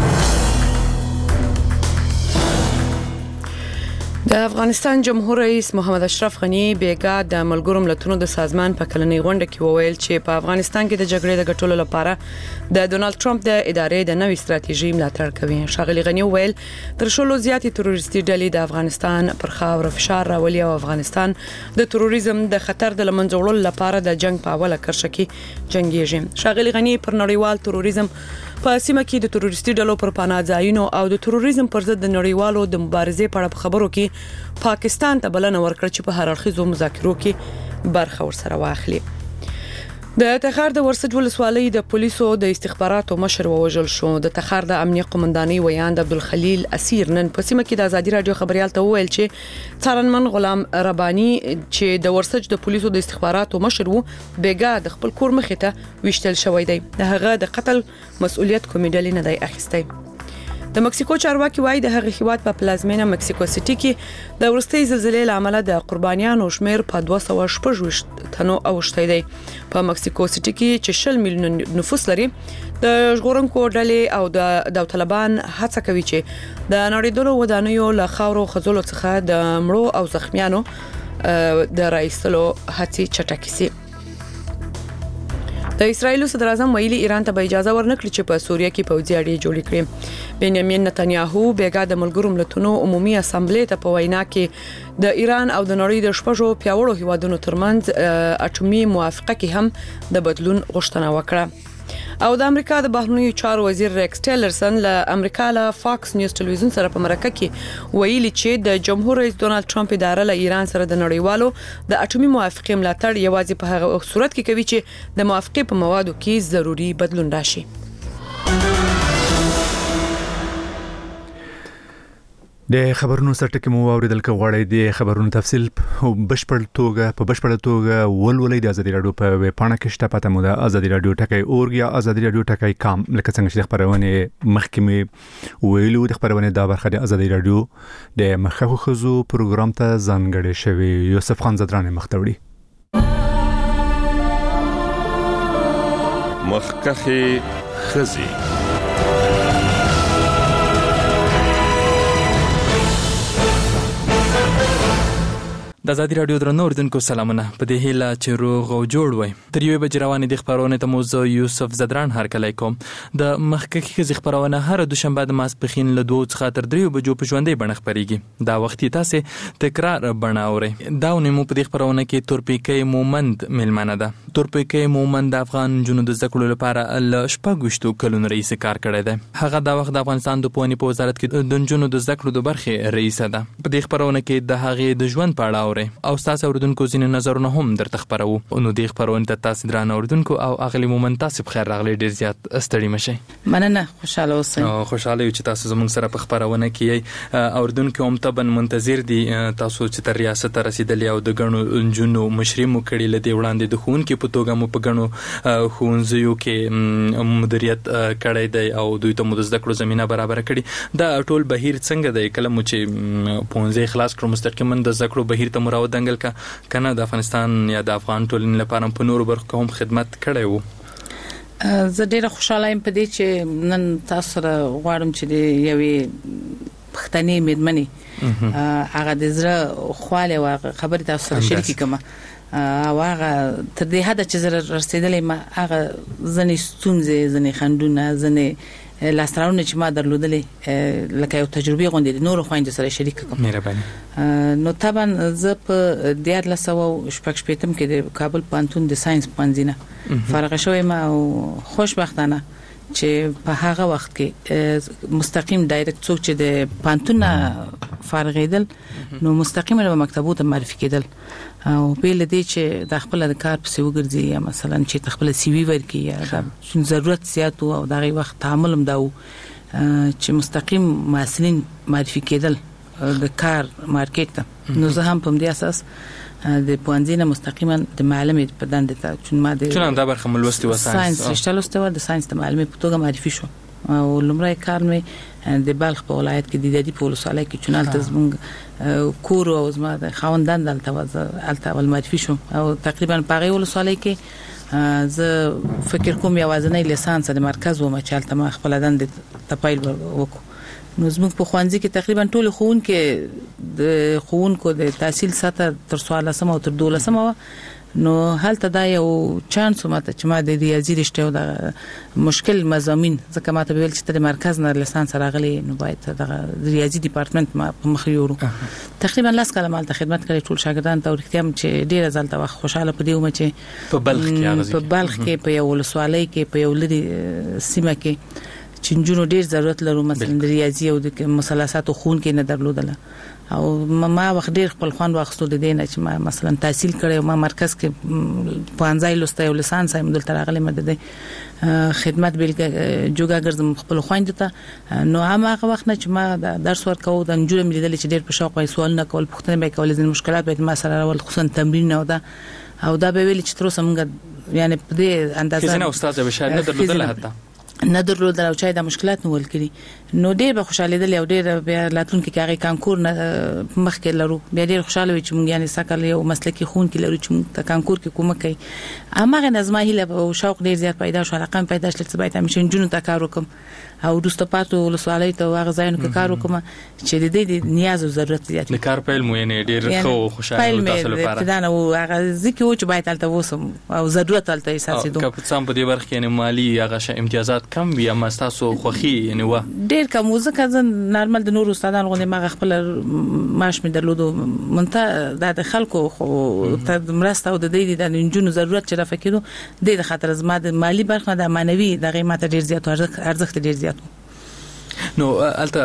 Speaker 2: د افغانستان جمهور رئیس محمد اشرف غنی بیګا د ملګرو ملتونو د سازمان په کلنۍ غونډه کې وویل چې په افغانستان کې د جګړې د ګټلو لپاره د ډونالد ټرمپ د ادارې د نوې ستراتیژي ملاتړ کوي. ښاغلي غنی وویل تر شلو زیاتې تروریستي ډلې د افغانستان پر خاور فشار راولي او افغانستان د تروریزم د خطر د لمنځه وړلو لپاره د جنگ په اوله کرښه کې جنگيږي. ښاغلي غنی پر نړیوال تروریزم په سیمه کې د تروریستي ډلو پر پناه ځایونو او د تروریزم پر ضد د نړیوالو د مبارزې په اړه خبرو کې پاکستان ته بلنه ورکړه چې په هر اړخیزو مذاکرو کې برخه ورسره واخلي. د تخار د ورسج ولسوالۍ د پولیسو د استخباراتو مشر ووژل شو. د تخار د امنیه قومندانۍ ویاند عبدالخلیل اسیر نن په سیمه کې د ازادي رادیو خبريال ته وویل چې څارنمن غلام رباني چې د ورسج د پولیسو د استخباراتو مشر وو بیګا د خپل کور مخې ته وشتل شوی دی. د هغه د قتل مسؤلیت کومې ډلې نه دی اخیستی. د مکسیکو چارواکي وایي د هغه هیواد په پلازمینه مکسیکو سټي کې د ورستۍ زلزلې لامل د قربانیانو شمیر په دوه سوه شپږ تنو اوښتی دی. په مکسیکو سټي کې چې شل میلیون نفوس لري د ژغورونکو ډلې او د داوطلبان هڅه کوي چې د نړیدلو ودانیو له خاورو خزولو څخه د مړو او زخمیانو د راایستلو هڅې چټکې شي. د اسرایل صدر اعظم ویلي ایران ته به اجازه ورنکړي چې په سوریه کې پوځي اړیکې جوړې کړي. بنیامین نتنیاهو بیګا د ملګرو ملتونو عمومي اسامبلې ته په وینا کې د ایران او د نړۍ د شپږو پیاوړو هیوادونو ترمنځ اټومي موافقه کې هم د بدلون غوښتنه وکړه. او د امریکا د بهرنیو چارو وزیر ریکس ټیلرسن له امریکا له فاکس نیوز ټلویزیون سره په مرکه کې ویلي چې د جمهور رئیس ډونالد ټرمپ اداره له ایران سره د نړیوالو د اټومي موافقې ملاتړ یوازې په هغه صورت کې کوي چې د موافقې په موادو کې ضروري بدلون راشي.
Speaker 1: د خبرونو سرټکه مو اوریدل کوي د خبرونو تفصیل په بشپړ توګه په بشپړ توګه ولولې د ازادي رادیو په ویب پاڼه کې شته. پته مو د ازادي رادیو ټکای اورګ یا ازادي رادیو ټکای کام لکه څنګه چې خبرونه مخکمه ویلو د خبرونه دا برخه د ازادي رادیو د مخخو خزو پروګرام ته ځانګړی شوی. یوسف خان زدران مختوړي
Speaker 19: مخکخه خزي
Speaker 5: د ازادي رادیو درنو اوریدونکو سلامونه. په دې هیله چې روغ او جوړ وي. تر یوې بجې روانې د خبرونه ته موضوع یوسف زدران هرکلی کوم. د مخکخي خزي خبرونه هر دوشنبه د ماسپخین له دوه څخه تر دریو بجو په ژوندۍ بڼه خبريږي. دا وخت تاسو تکرار بڼه اورئ. دا ونیمو په دې خبرونه کې تورپیکې مومند ملمنه ده. تورپیکې مومند د افغان جنونو د ذکر لپاره ل شپږشتو کلونو رئیس کار کړی دی. هغه دا وخت د افغانستان د پوهنې په وزارت کې د جنونو د ذکر د برخې رئیس ده. په دې خبرونه کې د هغې د ژوند په اړه او تاسو اوردونکو ځینې نظرونه هم درته خبرو. نو دې خبرونه ته تاسو درانه اوردونکو او اغلی مومنت تاسو بخیر راغلی. ډیر زیات ستړي مشي.
Speaker 2: مننه خوشاله اوسئ.
Speaker 5: خوشاله یو چې تاسو زموږ سره په خبرونه کې اوردونکو هم تبن منتظر دي تاسو چې تر ریاست رسیدلی او د غنو جنونو مشري مو کړی لدی وړاندې د خون کې په توګه مو په غنو خونځیو کې مدیریت کړی دی او دوی ته مو د ذکر زمينه برابر کړي. دا ټول بهیر څنګه دی کله مو چې پونځه خلاص کړو مستقیما د ذکر بهیر ته مراو دنګل کا کنه د افغانستان یا د افغان ټولنې لپاره په نورو برخو هم خدمت کړی وو.
Speaker 20: زه ډیره خوشاله یم په دې چې نن تاسو سره غواړم چې د یوې پښتنې مېرمنې هغه د زړه خواله او خبرې تاسو سره شریک کوم او هغه تر دې حد چې زه رسیدلې ما هغه ځنې ستونزې ځنې خندونه ځنې لاستراونه چې ما درلودلې لکه یو تجربه غونډې نور خويند سره شریک کوم. مهرباني. نو طبعا زه په دیار لسو شپږ شپېتم کې د کابل پانتون د ساينس پانځینه فارغ شوم او خوشبختانه چې په هغه وخت کې مستقیم ډایرکټ څوک چې د پانتونه فارغیدل نو مستقیم له مکتبو ته معرفي کېدل او په لدې چې د خپل د کار په سیو ګرځي یا مثلا چې خپل سی وی ورکی یا د ضرورت زیات او دغه وخت تعامل هم داو چې مستقیم محصلین معرفي کېدل د کار مارکیټ ته نو زه هم په دې اساس د پوانځینه مستقیما د معلمې په دنده ته چې ما د
Speaker 5: چون دا برخه ملوستي و
Speaker 20: ساينس رښتیا لوسته و د ساينس د معلمې په توګه معرفي شو او لمړی کار مې د بلخ په ولایت کې د دې په ولسوالۍ کې چونال ته زمونږ کور او زما د خاوندان دلته وځه الته ول معرفي شو او تقریبا په غي ولسوالۍ کې زه فکر کوم یوازنۍ لیسانس د مرکز و ما چالت ما خپل دند تپایل وکړو نو زموږ په خوانځي کې تقریبا ټول خوون کې د خوونکو د تحصیل سطح تر سوال سم او تر دوله سم نو هلته دا یو چانس ماته چې ما د ریاضي رښتیا د مشکل مضامین ځکه ماته ویل چې د مرکز نه لیسانس راغلی نو باید د ریاضي ډپارټمنټ ما په مخ یورو تقریبا لاس کله مال ته خدمت کړی ټول شاګردان ته ورختم چې ډیر ځلته وخت خوشاله پدې و چې
Speaker 5: په بلخ کې
Speaker 20: په بلخ کې په یو ولسوالۍ کې په یو لري سیمه کې چنجونو ډیر ضرورت لرو مثلا د ریاضي او د مثلثات خون کې نه درلودله او ما وخت ډیر خپل خوان واخستو د دینه چې ما مثلا تحصیل کړی ما مرکز کې پانځای لسته یو لیسانس هم دلته راغلی مده خدمت بیل جوګه ګرځم خپل خويند ته نو هغه وخت نه چې ما د درس ورکو د انجوله مې لیدل چې ډیر په شوق وای سوال نه کول پوښتنه به کول ځین مشکلات به ما سره ول خصوصا تمرین او دا او دا به ویل چې تر اوسه موږ یعنی په دې اندازه
Speaker 5: کله استاد به شاید نه درلودل حتی
Speaker 20: نه درلودل او چې د مشکلات نو ول کړی نو ډیر به خوشاله دي او ډیر بیا لاتون کې هغه کانکور نه مخکې لرو بیا ډیر خوشاله وي چې مونږ یعنی سکل یو مسلکی خون کې لرو چې مونږ ته کانکور کې کومه کوي امغه نظم هیله او شوق ډیر زیات پیدا شو رقم پیدا شل چې باید همیشه جنونو ته کار وکم او دوسته پاتو ولسوالۍ ته واغ ځاینو کې کار وکم چې د دې نیاز او ضرورت زیات
Speaker 5: د کار پیل مو یعنی ډیر خو خوشاله تاسو لپاره
Speaker 20: دا نو هغه ځکه و چې باید تلته وسم او ضرورت تلته احساس دي
Speaker 5: که څنګه په دې برخه کې مالی هغه امتیازات کم وي اما تاسو خوخي یعنی و
Speaker 20: ډیر کوم ځکه ځن نارمل د نور استادانو غوښنه ما خپل ماش مې درلودو مونته د خلکو خو ته مرسته او د دې د انجونو ضرورت چې را فکرو د خاطر زما د مالی برخه د مانوي د قیمت ډیر زیات ارزښت ډیر زیات
Speaker 5: نو الته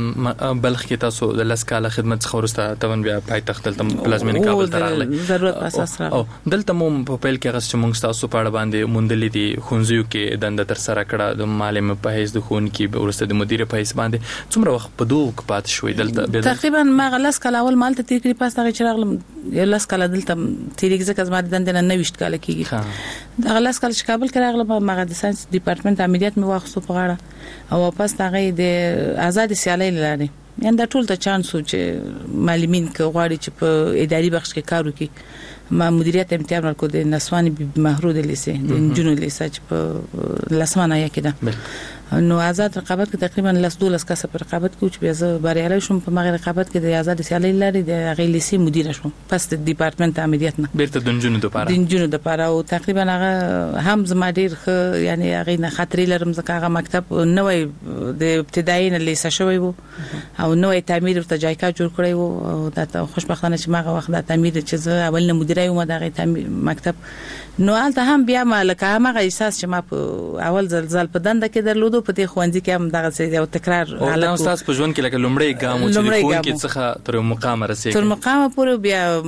Speaker 5: بلخ کې تاسو د لسکاله خدمت څخه ورسته تون بیا پایتخت دلته پلازمینه کابل ته راغلی
Speaker 20: ضرورت اساس را
Speaker 5: او دلته مو په پیل کې غس چې موږ تاسو په اړه باندې مونډلې دي خونځیو کې دند تر سره کړه د معلم په هیڅ د خون کې ورسته د مدیر په هیڅ باندې څومره وخت په دوه کې پات شوې دلته
Speaker 20: تقریبا ما غلس کله اول مالته تیر کړی پاس هغه چې راغلم لس کله دلته تیر ځکه زما دند نه نوښت کاله کیږي دا غلس کله چې کابل کې راغلم ما د ساينس ډپارټمنټ امنیت مې واخصو په غاړه او واپس هغه د آزاد سیالي لري یان دا ټول ته چانس و چې معلمین کې غواړي چې په اداري بخش کې کار وکړي ما مدیریت امتیاز ورکو د نسوانی محرود لیسه د جنو لیسه چې په لاسمانه یې کېده نو آزاد رقابت کې تقریبا لاس دولس کسه پر رقابت کې چې بیا زه بریالي شوم په مغه رقابت کې د آزاد سیالي لري د غیر لیسه مدیر شوم پس د ډپارټمنټ امنیت نه
Speaker 5: بیرته د جنو د پاره
Speaker 20: د جنو د پاره او تقریبا هغه هم زما ډیر ښه یعنی هغه نه خطرې لرم ځکه هغه مکتب نوې د ابتدایي نه لیسه شوی وو او نوې تعمیر ورته جایکا جوړ کړی وو او دا خوشبختانه چې ماغه وخت د تعمیر چې زه اول نه مدیرای وم د تعمیر مکتب نو الته هم بیا مالک هغه احساس چې ما په اول زلزال په دنده کې درلودو په دې خوندې کې هم دغه یو تکرار
Speaker 5: حالت او تاسو په ژوند کې لکه لومړی ګام چې خون کې څخه تر مقام رسیدل
Speaker 20: تر مقام پورې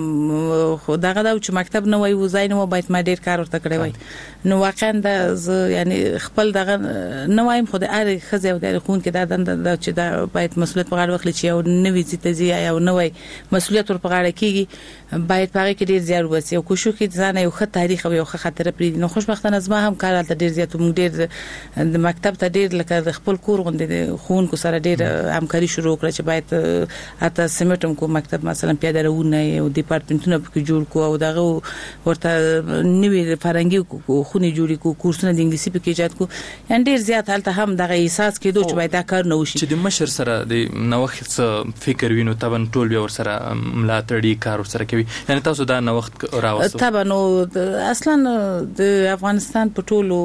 Speaker 20: بیا خو دغه د مکتب نه وای وزاین مو باید ما ډیر کار ورته کړی وای نو واقعا د یعنی خپل دغه نه وایم خو د اره خزه او د خون کې د دنده چې دا باید مسولیت په غاړه واخلي چې یو نوې زیاتزي یا نوې مسولیت ور په غاړه کیږي باید پاره کې ډیر زیار وسی او کوشش کې ځان یو ښه تاریخ او یو ښه خاطره پرې نو خوشبختانه زما هم کار الته ډیر زیات مونږ ډیر د مکتب ته ډیر لکه د خپل کور غوندې د خون کو سره ډیر همکاري شروع کړه چې باید اته سیمټم کو مکتب مثلا پیاده روونه او ډپارټمنټونه په جوړ کو او دغه ورته نوې فرنګي خوني جوړې کو کورسونه د انګلیسي په کې ایجاد کو یان ډیر زیات حالت هم دغه احساس کېدو چې باید دا کار نه وشي
Speaker 5: چې د مشر سره د نوښت څه فکر وینو تبن ټول به ور سره ملاتړي کار ور سره کوي یعنی تاسو دا نوښت راوستو
Speaker 20: تبا نو اصلا د افغانستان په ټولو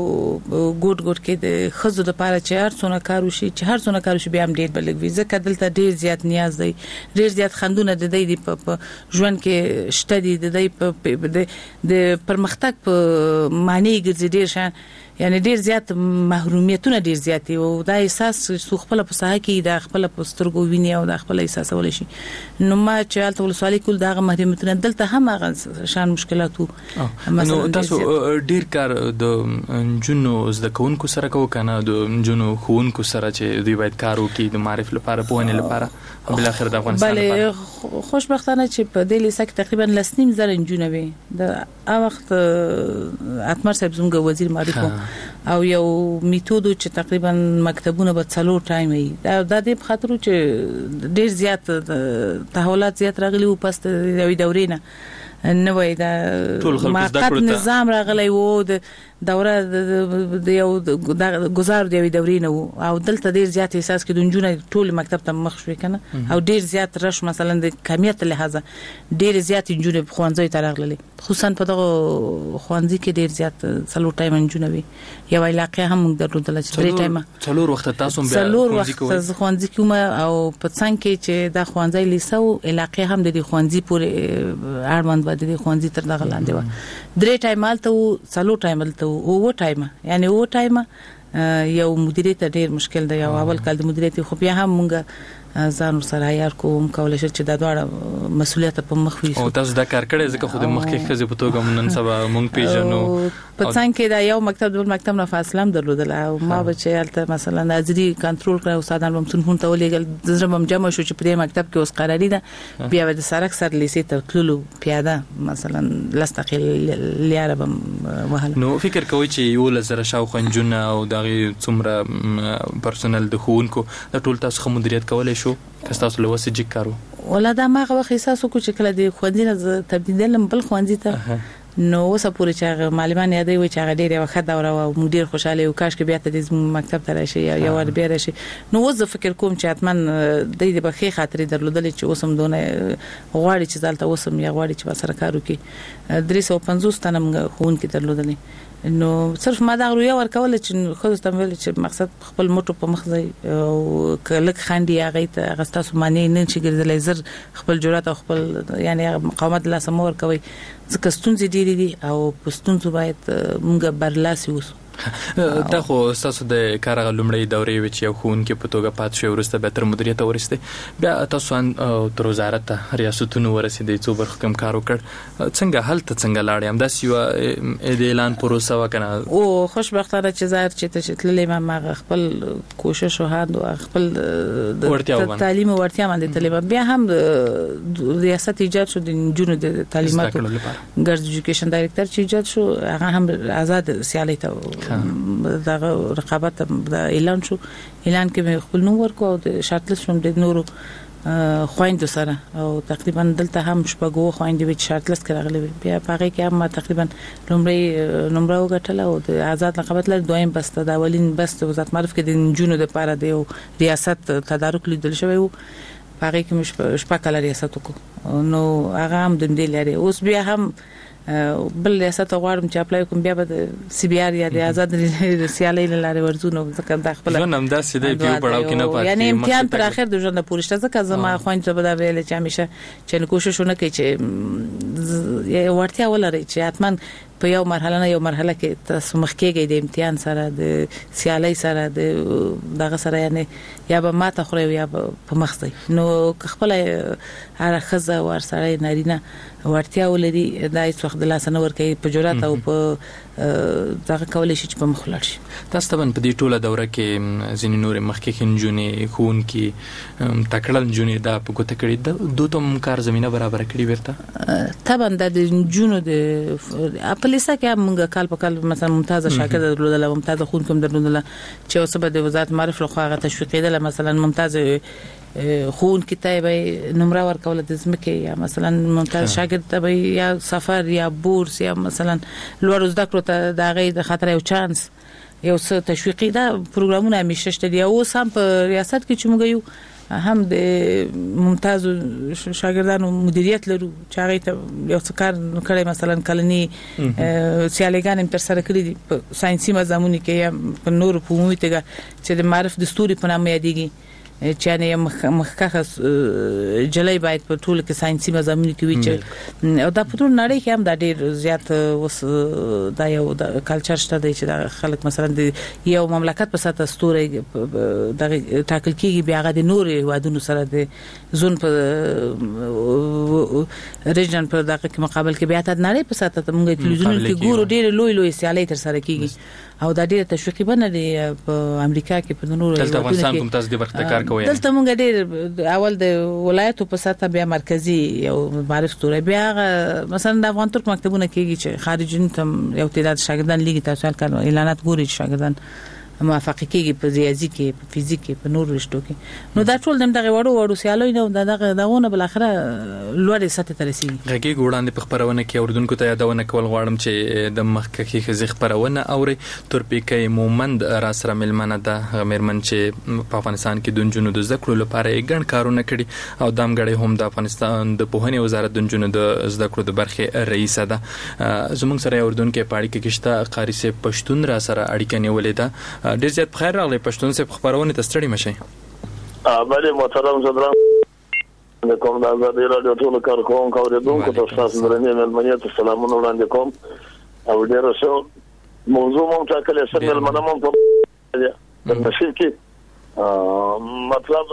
Speaker 20: ګوډ ګوډ کې د خزو د پاره چې هر څونه کار وشي چې هر څونه کار وشي بیا هم ډیر بلګ وي ځکه دلته ډیر زیات نیاز دی ډیر زیات خندونه د دې په ژوند کې شته دي د دې په د پرمختګ په معنی ګرځي ډیر شان یعنی ډیر زیات محرومیتونه ډیر زیات او دا احساس سو خپل په ساحه کې د خپل پسترګو ویني او د خپل احساسول شي نو ما چې الته ولسوالۍ کول دغه محرومیتونه دلته هم هغه شان مشکلات
Speaker 5: نو تاسو ډیر کار د جنو زده کوونکو سره کوو کنه د جنو خوونکو سره چې دوی باید کار وکړي د معرف لپاره پوهنې لپاره بل اخر د افغانستان
Speaker 20: لپاره بله خوشبختانه چې په دې لیسه کې تقریبا لسنیم زره جنونه وي د هغه وخت اتمر صاحب زموږ وزیر معرفت او یو میتودو چې تقریبا مکتبونه به څلور ټایم وي دا د دې په خاطر چې ډیر زیات تحولات زیات راغلي او پس د دورې نه نه وای دا ماقت نظام راغلی وو د دوره د یو گزار دی دورې نه او دلته ډیر زیات احساس کې د جنونو ټول مکتب ته مخ شوي کنه او ډیر زیات رش مثلا د کمیت لحاظه ډیر زیات جنونو په خوانځي ته راغلي خصوصا په دغه خوانځي کې ډیر زیات څلور ټایم جنونو وي یو علاقه هم موږ درلودل چې درې ټایم
Speaker 5: څلور وخت تاسو به
Speaker 20: څلور وخت خوانځي کوم او په څنګه کې چې د خوانځي لیسو علاقه هم د خوانځي پورې اړوند باندې د خوانځي تر دغه لاندې و درې ټایم الته څلور ټایم الته او ټایم یعنی او ټایم یو مدیریت ډیر مشکل دی او اول کال د مدیریت خو بیا هم مونږ ځان سره یار کوم کولای شي چې د دواړه مسولیت په مخ وي
Speaker 5: او تاسو دا کار کړی ځکه خو د مخکې خزه په توګه نن سبا مونږ پیژنو
Speaker 20: په څنګه کې دا یو مکتب د مکتب نه فاصله هم درلودل او ما به چې البته مثلا ناظری کنټرول کړو استادان هم څنګه ته ولېګل د زرم جمع شو چې په دې مکتب کې اوس قراری ده بیا د سرک سر لیسې ته تللو پیاده مثلا لستقل لیاره بم وهله
Speaker 5: نو فکر کوي چې یو لزر شاو خنجونه او دغه څومره پرسونل د خوونکو د ټول تاسو مدیریت کولای شو کستاسو له وسه جګ کارو
Speaker 20: ولا دا ما غو احساس وکړ چې کله د خوندینه تبدیل بل خوندې ته نو اوسه پورې چې معلمان یادوي وي چې هغه ډېر وخت دا او مدیر خوشاله او کاش کې بیا ته د مکتب ته راشي یا ور بیا راشي نو اوس فکر کوم چې اتمن د دې په خې خاطر درلودل چې اوسم دونه غواړي چې ځالته اوسم یا غواړي چې وسره کار وکړي درې سوه پنځوس تنه موږ خون کې درلودل نو صرف ما دا رویا ورکول چې خو ته ویل چې مقصد خپل موټو په مخ ځای او کلک خاندي هغه ته غستاسو معنی نه چې ګرځلای زر خپل جرأت او خپل یعنی مقاومت لا سمور کوي ځکه ستونزې ډېرې دي او په ستونزو باید موږ برلاسي اوسو
Speaker 5: دا خو تاسو د کارغه لومړی دورې وچ یو خون کې په توګه پات شو ورسته به تر مدیریت ورسته بیا تاسو ان تر وزارت ریاستونو ورسېدې څو برخه کم کار وکړ څنګه حل ته څنګه لاړ یم دا سیو د اعلان پروسه وکنه
Speaker 20: او خوشبختانه چې ظاهر چې ته تللې ما خپل کوشش وهاند او خپل تعلیم او ورتیا باندې تللی بیا هم ریاست ایجاد شو د جنونو د تعلیماتو ګرځ ایجوکیشن ډایریکټر چې ایجاد شو هغه هم آزاد سیالي ته دا رقابت دا اعلان شو اعلان کې خپل نو ورکو او د شرط لسم د نورو خويندو سره او تقریبا دلته هم شپږو خويندې وچ شرط لس کړغلې بیا پاره کې هم تقریبا لومړی نمبر وګټل او د آزاد رقابت لپاره دویم بسته د اولین بسته وزارت معرف کې د جنونو د پاره دی او ریاست تدارک لیدل شوی وو پاره کې مش شپږ کال ریاست وکړو نو هغه هم د دې لري اوس بیا هم بل ریاست غواړم چې اپلای کوم بیا به سی بي ار یا د آزاد سیالي لاره ورزونه ځکه د خپل
Speaker 5: ژوند هم داسې دی په پړاو کې نه پاتې
Speaker 20: یعنی امتحان پر اخر د ژوند پورې شته ځکه زما خوند ته به دا ویل چې همیشه چې کوشش ونه کوي چې ورتیا ولري چې اتمن په یو مرحله نه یو مرحله کې تاسو مخ کېږئ د امتحان سره د سیالي سره د دغه سره یعنی یا به ماته خوري یا په مخ ځي نو خپل هر خزه ور سره نارینه ورتیا ولري دا هیڅ وخت د لاس نه ور کوي په جرأت او په دغه کولای شي چې په مخ لاړ شي
Speaker 5: تاسو ته په دې ټوله دوره کې ځینې نور مخکې خنجونې خون کې تکړه جونې دا په ګوته کړی د دوه تم کار زمينه برابر کړی ورته
Speaker 20: طبعا د جونو د پولیسه کې موږ کال په کال مثلا ممتاز شاګرد درلودل ممتاز خون کوم درلودل چې اوس به د وزارت معرف له خوا تشویقیدل مثلا ممتاز خون کتابه نمره ورکول د زمکه یا مثلا ممتاز شاګرد ته یا سفر یا بورس یا مثلا لوړ زده کړو ته د غي د خاطر یو چانس یو څه تشویقي دا پروګرامونه همیشه شته دی او سم په ریاست کې چې موږ یو هم د ممتاز شاګردانو مدیریت لرو چې هغه ته یو څه کار کړی مثلا کلنی سیالګان هم تر سره کړی دي ساينسي مضامون کې یا په نور په عمومي توګه چې د معرف دستوري په نامه یادېږي چې یعنی مخکخه جلای باید په ټول کې ساينسي مضامین کې وي چې او دا په ټول نړۍ کې هم دا ډیر زیات وس دا یو د کلچر شته دی چې د خلک مثلا د یو مملکت په ساته ستوري د ټاکل کېږي بیا غو د نور وادونو سره د زون په ریجن په دغه کې مقابل کې بیا د نړۍ په ساته موږ تلویزیون کې ګورو ډیر لوی لوی سیالي تر سره کېږي او دا ډیره تشویقي بنه دی په امریکا کې په نورو
Speaker 5: دلته افغانستان کوم تاسو د برخه کار کوي
Speaker 20: دلته موږ ډیر اول د ولایتو په ساته بیا مرکزی یو معرف ستوره بیا مثلا د افغان ترک مکتبونه کېږي چې خارجین تم یو تعداد شاګردان لګي تاسو کار اعلانات ګوري شاګردان موافقه کېږي په ریاضي کې په فزیک کې په نورو رشتو کې نو دا ټول دغه وړو وړو سیالوي نو دغه دغه بل اخره لوړې سطح ته رسیدي
Speaker 5: غږی ګوړاندې په خبرونه کې اوردونکو ته یادونه کول غواړم چې د مخکې خزي خبرونه اوري تورپیکې مومند را سره ملمنه ده مېرمن چې په افغانستان کې د جنونو د ذکر لپاره ګڼ کارونه کړي او دام غړي هم د افغانستان د پوهنې وزارت د جنونو د ذکر د برخه رئیس ده زموږ سره اوردونکو په اړیکه کې شته قاری سه پښتون را سره اړیکه نیولې ده ډیر زیات بخیر راغلی پښتون سه خبرونه ته ستړي مشي
Speaker 21: بله محترم صدران کوم د ازادي رادیو ټول کارکون کوریدونکو ته تاسو درنې ملمنیت سلامونه وړاندې کوم او ډیر څه موضوع مونږ ټاکلې سره ملمنه مونږ په د نشي کې مطلب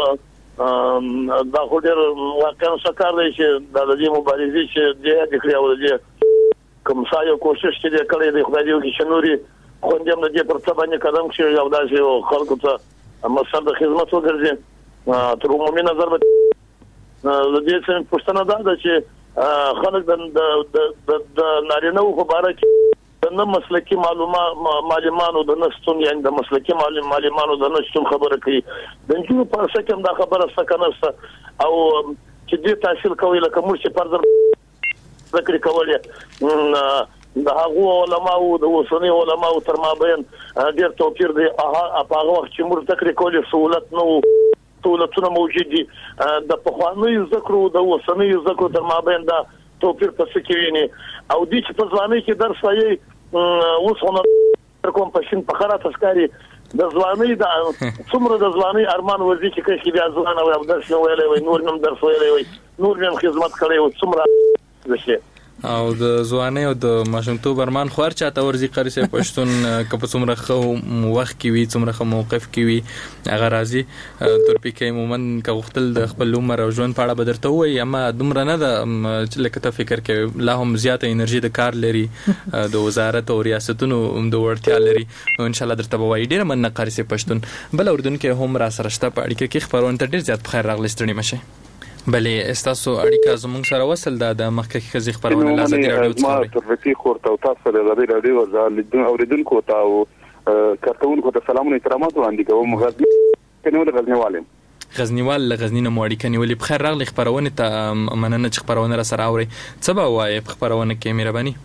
Speaker 21: دا خو ډیر واقعا سکار دی چې د دې مبارزې چې د دې کړیو د کوم ځای کوشش چې کړی دی خدای دې چې نوري خوندم د دې پر څه باندې قدم کړی او دا چې خلکو ته مسله د خدمت وګرځي تر عمومي نظر به د دې څخه پښتنه ده چې خلک د د نارینه خو باره کې د نه مسلکي معلومات معلوماتو د نستون یعنی د مسلکي معلوماتو د نستون خبره کوي د نجونو په څه کې دا خبره سکنه او چې دې تحصیل کوي لکه موږ چې پرځر ذکر کولې د هغو علماء د وسنی علماء تر مابین ډیر توپیر دی هغه په هغه وخت چې موږ ذکر کولې سہولت نو سہولتونه موجود دي د پخواني ذکر او د وسنی ذکر تر مابین دا توپیر پس کوي او د چې په ځواني کې درس وایي وسونه کوم پښین په خره تسکاري د ځواني د څومره د ځواني ارمان ورزي چې کښې بیا ځوان او درس ویلې وي نور نم درس ویلې وي نور نم خدمت کړي او څومره دشي
Speaker 5: او د ځواني او د ماشومتوب ارمان خور چاته ورزي قاری سه پښتون کپ څومره خو وخت کې وي څومره خو موقف کې وي هغه راځي تورپیکې مومند کغختل د خپل عمر او ژوند په اړه بدرته وي اما دومره نه د چې لکه ته فکر کې لا هم زیاته انرژي د کار لري د وزارت او ریاستونو د وړتیا لري نو ان شاء الله درته وایي ډیر من قاری سه پښتون بل اردوونکو هم را سره شته په اړیکه کې خبرونه ډیر زیات بخیر راغلی ستړي مشه بلې استاسو اړیکه زموږ سره وصل ده د مخکې خزي خبرونه لازم دی راډیو څخه
Speaker 9: ترفیق خورته او تاسو سره د راډیو ورزال اوریدونکو ته او کارتونکو ته سلامونه احترامات وړاندې کوم غزنی کنه ول غزنیوالم
Speaker 5: غزنیوال له غزنی نه موړی کني ولې بخیر راغلی خبرونه ته مننه چې خبرونه را سره اوري څه به وایي خبرونه کې مهرباني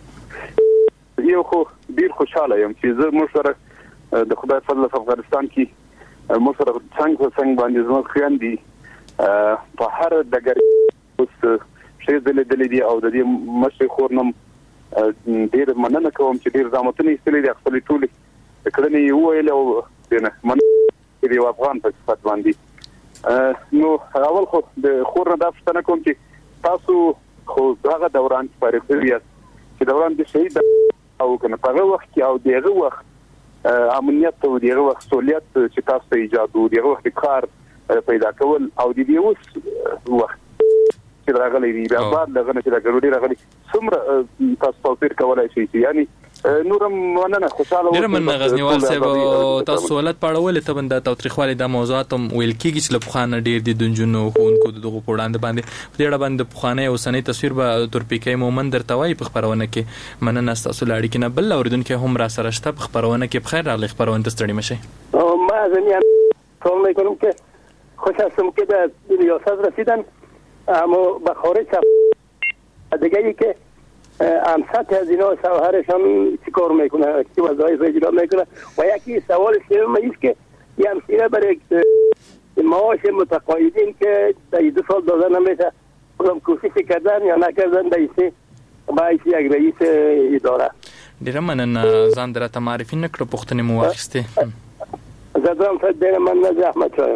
Speaker 9: یو خو ډیر خوشاله یم چې زه مو سره د خدای فضل په افغانستان کې مو سره څنګه څنګه باندې زموږ خیان دي په هر دغه اوس شي د دې دی او د دې مشر خورنم ډیر مننه کوم چې ډیر زحمتونه ایستلې دي خپل ټول کړنې یو ویل او دنه من دی افغان په صفات باندې نو اول خو د خورنه د افغان کوم چې تاسو خو هغه دوران فارغ دي چې دوران د شهید او کنه په وخت کې او دغه وخت امنیت او دغه وخت سہولیت چې تاسو ایجاد او دغه وخت کار پیدا کول او د دې اوس وخت چې راغلي دی بیا بعد دغه نه چې راغلي راغلي څومره تاسو توفیر کولای شئ یعنی نورم مننه خوشاله
Speaker 5: ډیر مننه غزنیوال صاحب تاسو ولادت پاړول ته بنده توتریخوالي د موضوعات ویل کیږي چې لپخانه ډیر دي دنجونو خونکو دغه پوډاند باندې په دې اړه باندې پخانه او سنې تصویر به تورپیکې مومند درته وایي په خبرونه کې مننه تاسو لاړی کنه بل اوریدونکو هم را سره شته په خبرونه کې بخیر راغلی خبرونه ستړي مشه
Speaker 22: او ما زميان کوم میکنم که خوش هستم که به ریاست رسیدن اما به خارج دیگه ای که امسات از اینا شوهرشان چی کار میکنه چی وظایف اجرا میکنه و یکی سوال سوم است که یه همسیره برای معاش متقاعدین که در دو سال داده نمیشه خودم کوشش کردن یا نکردن دیسه باعث یک رئیس اداره
Speaker 5: ډیره مننه ځان درته معرفي نکړه پوښتنه مو واخیسته
Speaker 22: زدرم فدین من نجاح احمد شایم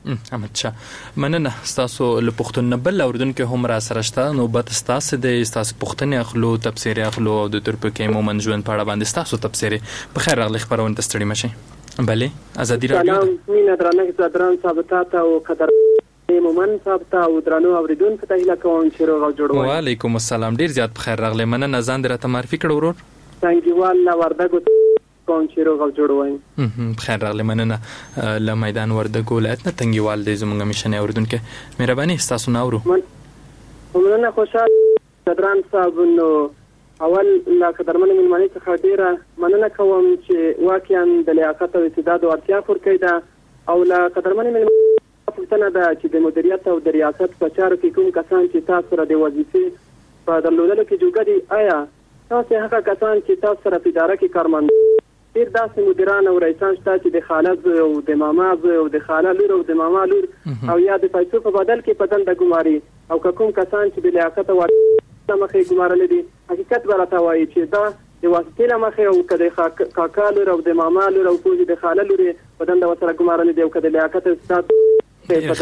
Speaker 5: احمد شاه مننه تاسو له پښتون بل اردن کې هم را سره شته نو بت تاسو د تاسو پښتني اخلو تفسیر اخلو د تر په کې مومن ژوند په اړه باندې تاسو تفسیر په خیر راغلی خبرونه تستړي مشه بله ازادي رادیو
Speaker 3: سلام مینا درنه صدران ثابتات او قدر مومن ثابت او درنو اوریدون په تهیله کوم چې روغ جوړوي
Speaker 5: وعلیکم السلام ډیر زیات په خیر راغلی مننه ځان درته معرفي کړو ورور
Speaker 3: څنګهوال لا وردګو کوم چې روغ جوړوي
Speaker 5: په خیر راغلی مننه ل میدان وردګو ولایت نه تنګیوال د زمونږ میشن اوریدون کې مهرباني تاسو ناورو
Speaker 3: مننه خوشاله صدران صاحب نو اول لا قدرمن ملمنې څخه ډیره مننه کوم چې واقعا د لیاقت او استعداد او اړتیا پر کېدا او لا قدرمن ملمنې پوښتنه ده چې د مدیریت او د ریاست په چارو کې کوم کسان چې تاسو سره د وظیفې په درلودلو کې جوګه دي آیا تاسو هغه کسان چې تاسو سره په اداره کې کارمند ډیر داسې مدیران او رئیسان شته چې د خالد او د ماما او د خاله لور او د ماما لور او یا د پیسو په بدل کې په دنده ګماري او کوم کسان چې د لیاقت او مخې ګمارل دي حقیقت ورته وایي چې دا د واسطې لمخې او کده کاکا لور او د ماما لور او د خاله لور په دنده وسره ګمارل دي او کده لیاقت استاد
Speaker 5: ډیره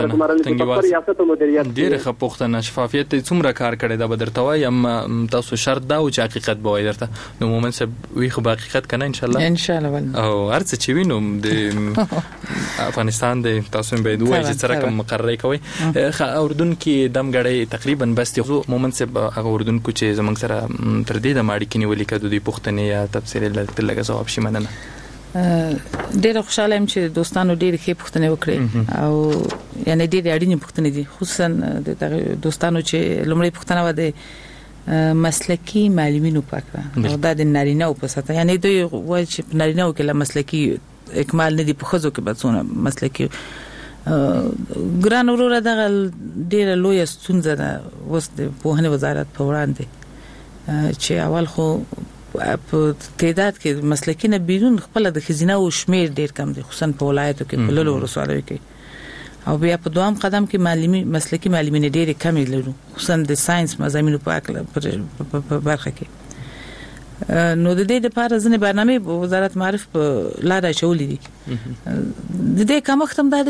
Speaker 5: ښه پوښتنه شفافیت څومره کار کړی دا به درته وایي اما تاسو شرط دا و چې حقیقت به وایي درته نو مومن صاحب وی خو به حقیقت کنه ان شاء الله
Speaker 20: ان شاء الله
Speaker 5: او هر څه چې وینم د افغانستان د تاسو به دوه چې سره کوم مقرره کوي اردن کې دم غړې تقریبا بس مومن صاحب هغه اردن کو چې زمنګ سره تر دې د ماړی کې نیولې کده د پوښتنې یا تفسیر لږه جواب شي مننه
Speaker 20: ډېر خوشاله يم چې دوستانو ډېر ښه پوښتنه وکړي او یعنی ډېر اړینې پوښتنې دي خصوصا د دوستانو چې لومړی پوښتنه و د مسلکی معلمینو پاکه او د نارینه او په ساته یعنی دوی وایي چې نارینه او کله مسلکی اکمال نه دي په خزو کې بڅونه مسلکی ګران وروره دغه ډېر لوی ستونزه ده وس د پوهنې وزارت په وړاندې چې اول خو په تعداد کې مسلکینه بیرون خپل د خزینه او شمیر ډیر کم دي خصوصا په ولایتو کې په لولو ورسوالو کې او بیا په دوام قدم کې معلمي مسلکی معلمین ډیر کم لرو خصوصا د ساينس مضامینو په اړه په برخه کې نو د دې لپاره ځنې برنامه وزارت معرف په لاره چولې دي د دې کوم ختم ده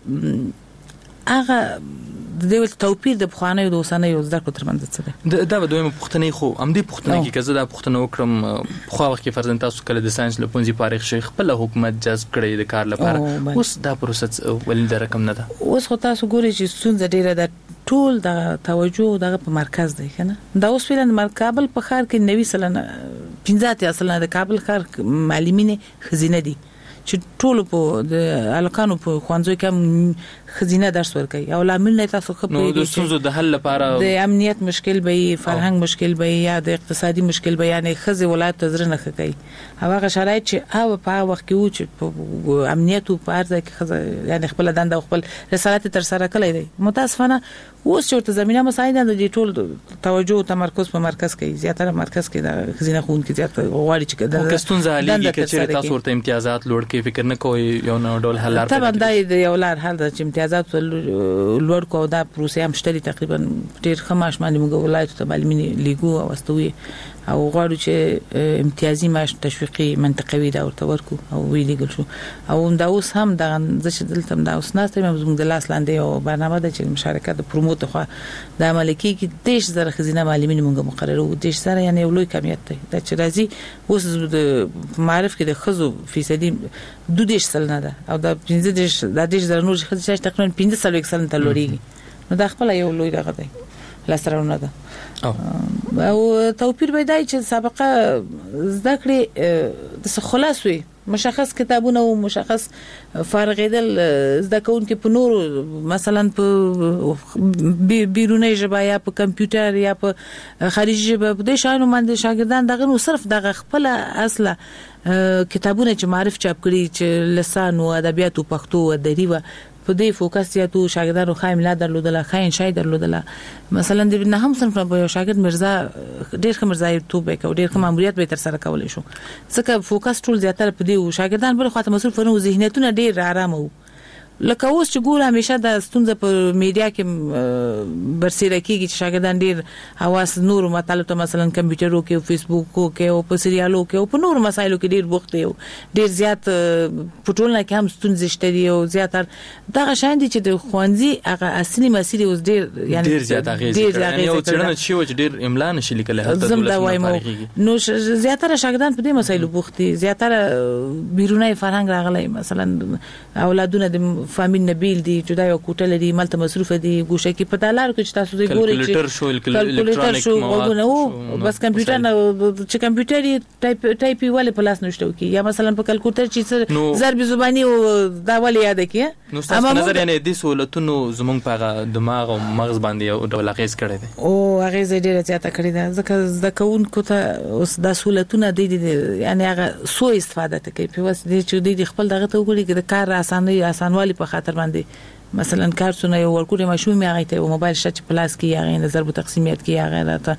Speaker 20: چې هغه د دې توپیر د بخوانه او د اوسنۍ یو ځکه ترمنځ څه
Speaker 5: ده دا به دویمه پوښتنه خو هم دې پوښتنه کې کزه دا پوښتنه وکړم خو وخت کې فرضاً تاسو کله د ساينس لپاره فارغ شي خپل حکومت جذب کړی د کار لپاره اوس دا پروسه ولې د رقم نه ده
Speaker 20: اوس خو تاسو ګورئ چې ستونزه ډیره ده ټول د توجه دغه په مرکز دی کنه دا اوس فعلا مرکابل په خار کې نوي سلنه پنځه اصلا د کابل خار معلمین خزینه دي چې ټول په د الکانو په خوانځو کې خزینه درس ورکوي او لامل نه تاسو خو
Speaker 5: په د ستونزو د حل لپاره
Speaker 20: د امنیت مشکل به فرهنګ مشکل به یا د اقتصادي مشکل به یعنی خزي ولایت تزر نه کوي هغه شرایط چې او په وخت کې و چې امنیت او په ارزه کې خزه یعنی خپل دنده خپل رسالت تر سره کړی دی متاسفانه اوس چې زمينه مساعده د ټول توجه او تمرکز په مرکز کې زیاتره مرکز کې د خزینه خون کې زیات غواړي چې
Speaker 5: د کستونزه علیږي چې تاسو ورته امتیازات لوړ کې فکر نه کوئ یو نو ډول حل لار
Speaker 20: طبعا دا یو لار حل د امتیازات لوړ کو دا پروسه هم شته تقریبا ډیر خماش باندې موږ ولایت ته معلومي لیګو او واستوي او غواړو چې امتیازي معاش تشویقي منطقوي دا ورته ورکو او ویلګل شو او دا اوس هم د ځکه دلته دا اوس نه ستیم موږ د لاس لاندې او برنامه د چې مشارکت د پروموت خو د عملکی کې دیش زره خزینه معلمین موږ مقرره او دیش زره یعنی لوی کمیت دی دا چې راځي اوس د معرف کې د خزو فیصدي دو دیش سلنه ده او دا پنځه دیش د دیش زره نور خزې تقریبا پنځه سلوي سلنه تلوريږي نو دا خپل یو لوی دغه دی لاسرونه ده او توپیر پیدا چې سابقه زده کړې د خلاص وي مشخص کتابونه او مشخص فارغیدل زده کوونکې په نور مثلا په بیرونی ژبه یا په کمپیوټر یا په خارجي ژبه په دې شانو باندې شاګردان دغه نو صرف دغه خپل اصله کتابونه چې معرف چاپ کړي چې لسان او ادبیات او پښتو او دریوه په دې فوکس یا تو شاګردانو خایم لا درلودله خاين شای درلودله مثلا د نه هم صنف په شاګرد مرزا ډېر کوم مرزا تو به کو ډېر کوم امریت به تر سره کولای شو ځکه فوکس ټول زیاتره په دې شاګردان بل خاطر مسؤل فرنو ذهنیتونه ډېر آرام وو لکه اوس چې ګور همیشه د ستونزه په میډیا کې برسېره کیږي چې شاګردان ډیر حواس نور مطالب ته مثلا کمپیوټرو کې فیسبوک کې او په سریالو کې او په نور مسایلو کې ډیر وخت یو ډیر زیات پټولنه کې هم ستونزې شته دي او زیاتره دغه شان دي چې د خوانځي هغه اصلي مسیر اوس ډیر یعنی
Speaker 5: ډیر زیات اغیز کوي یو څرنه چې ډیر املا نشي لیکل هلته
Speaker 20: زم دا وایم نو زیاتره شاګردان په دې مسایلو بوخت دي زیاتره بیرونی فرهنګ راغلی مثلا اولادونه د فامیل نبیل دي جدا یو کوټه لري ملته مصروف دي ګوشه کې په دالار کې چې تاسو دې ګوري چې کلکولیټر شو غوونه بس کمپیوټر نه چې کمپیوټر ټایپ ټایپ ولې په لاس نشته کی یا مثلا په کلکولیټر چې ضرب زبانی او دا ولې یاد کی
Speaker 5: نو تاسو نظر یعنی د سہولتونو زمونږ په دماغ او مغز باندې یو ډول اغیز کړی دی
Speaker 20: او اغیز ډیره زیاته کړی ده ځکه ځکهونکو ته اوس د سہولتونه د یعنی هغه سو استفاده کوي په واسطه چې د خپل دغه ته وګوري د کار اسانه اسانوالي په خاطر باندې مثلا کارتونه یو ورکوټه ماشوم یې هغه ته موبایل شټ پلاس کې هغه نظر په تقسیمیت کې هغه راته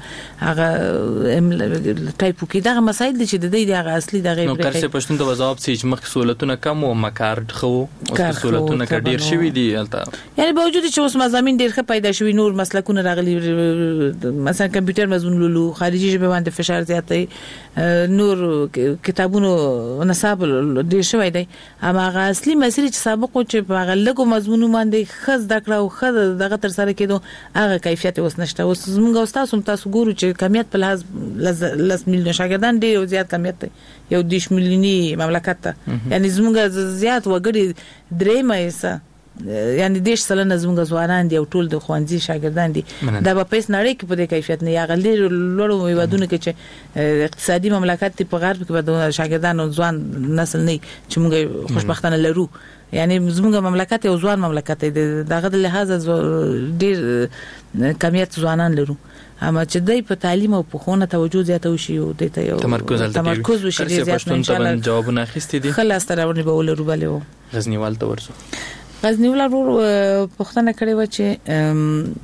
Speaker 20: هغه ټایپ کې دغه مسایل چې د دې هغه اصلي دغه
Speaker 5: نو کار څه پښتون د وظایف چې مخ سہولتونه کم او مکار خو او سہولتونه ډیر شوي دي البته
Speaker 20: یعنی باوجود چې اوس مضامین ډیر ښه پیدا شوي نور مسلکونه راغلي مثلا کمپیوټر مضمون لولو خارجي ژبه باندې فشار زیاتې نور کتابونو نصاب ډیر شوی دی اما هغه اصلي مسیر چې سابق چې په هغه لګو مضمونو باندې خز دکړه او خز دغه تر سره کېدو هغه کیفیت اوس نشته اوس موږ او تاسو تاسو ګورو چې کمیت په لحاظ لس میلیون شاګردان ډیر زیات کمیت دی یو دیش میلیونی مملکت ته یعنی زموږ زیات وګړي درې مېسه یعنی دیش سلنه زموږ ځوانان دي او ټول د خوانځي شاګردان دي دا په پیس نړۍ کې په دې کیفیت نه یا غلي لوړو هیوادونو کې چې اقتصادي مملکت په غرب کې د شاګردانو ځوان نسل نه چې موږ خوشبختانه لرو یعنی زموږ مملکت یو ځوان مملکت دی دغه د لحاظ ډیر کمیت ځوانان لرو اما چې دای په تعلیم او په خونه توجه زیاته وشي او د ته یو
Speaker 5: تمرکز
Speaker 20: تمرکز وشي زیات نه ان شاء الله
Speaker 5: جوابونه اخیستي دي
Speaker 20: خلاص ترونه به ولرو بلو
Speaker 5: غزنیوال ته ورسو
Speaker 20: غزنیوال ورو پښتنه کړي و چې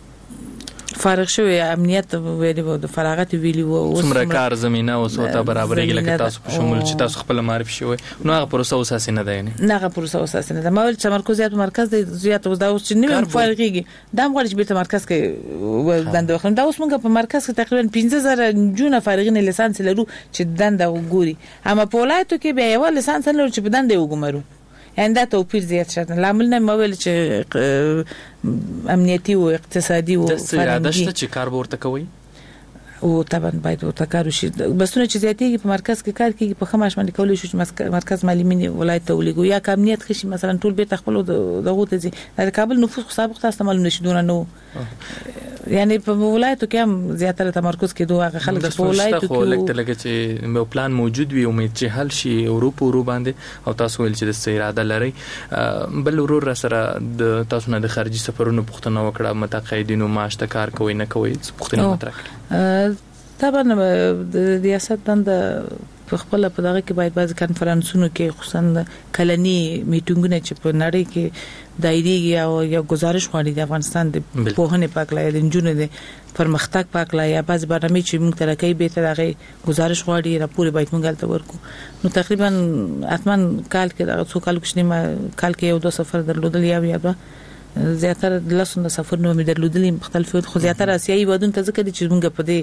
Speaker 20: فارغ شوی امنیت ویلو د فراغت ویلو او
Speaker 5: څومره کار زمينه او سوته برابرېږي لکه تاسو په شمول چې تاسو خپل معرفي شوی نو هغه پروسه اساسي نه ده نه
Speaker 20: نه هغه پروسه اساسي نه ده ما ول تمرکز زیات مرکز دی زیات اوس دا اوس چې نیو فارغيږي دا موږ چې به تمرکز کې دنده وخت دا اوس موږ په مرکز کې تقریبا پنځه زره جون فارغین لیسانس لرو چې دنده وګوري اما په ولایتو کې به یو لیسانس لرو چې په دنده وګورو انده توپیر زیات شته لامل نه مویل چې امنیتي او اقتصادي او
Speaker 5: فرهنګي چې کار ورته کوي
Speaker 20: او طبعا باید او تکارو شي بسونه چې زیاتېږي په مرکز کې کار کوي په خماش باندې کولای شي چې مرکز مالی منی ولایت تولیګو یا کابینت خشي مثلا ټول به تخپل دغه ته دي د کابل نفوذ سابق تاسو معلوم نشي دونه نو یعنی په ولایتو کې هم زیاتره تمرکز کېدو هغه خلک په ولایتو کې
Speaker 5: خو لکه لکه چې مو پلان موجود وي امید چې حل شي اروپا ورو باندې او تاسو ول چې د اراده لري بل ورور سره د تاسو نه د خارجي سفرونو پښتنه وکړه متقاعدینو معاش ته کار کوي نه کوي پښتنه مطرح کړي
Speaker 20: طبعا د ریاست دند په خپل په دغه کې باید بعض کانفرنسونو کې خصوصا کلنی میټینګونه چې په نړۍ کې دایریږي او یو گزارش غواړي د افغانستان د پوهنې پاکلای د انجونو د پرمختګ پاکلای یا بعض برنامه چې موږ ترکې به تر هغه گزارش غواړي راپور باید موږ ته ورکو نو تقریبا اتمن کال کې دغه څو کال کې نه کال کې یو دو سفر درلودل یا بیا زیاتره د لاسونو سفر نو مې درلودل مختلف خو زیاتره آسیایي ودون ته ځکه چې موږ په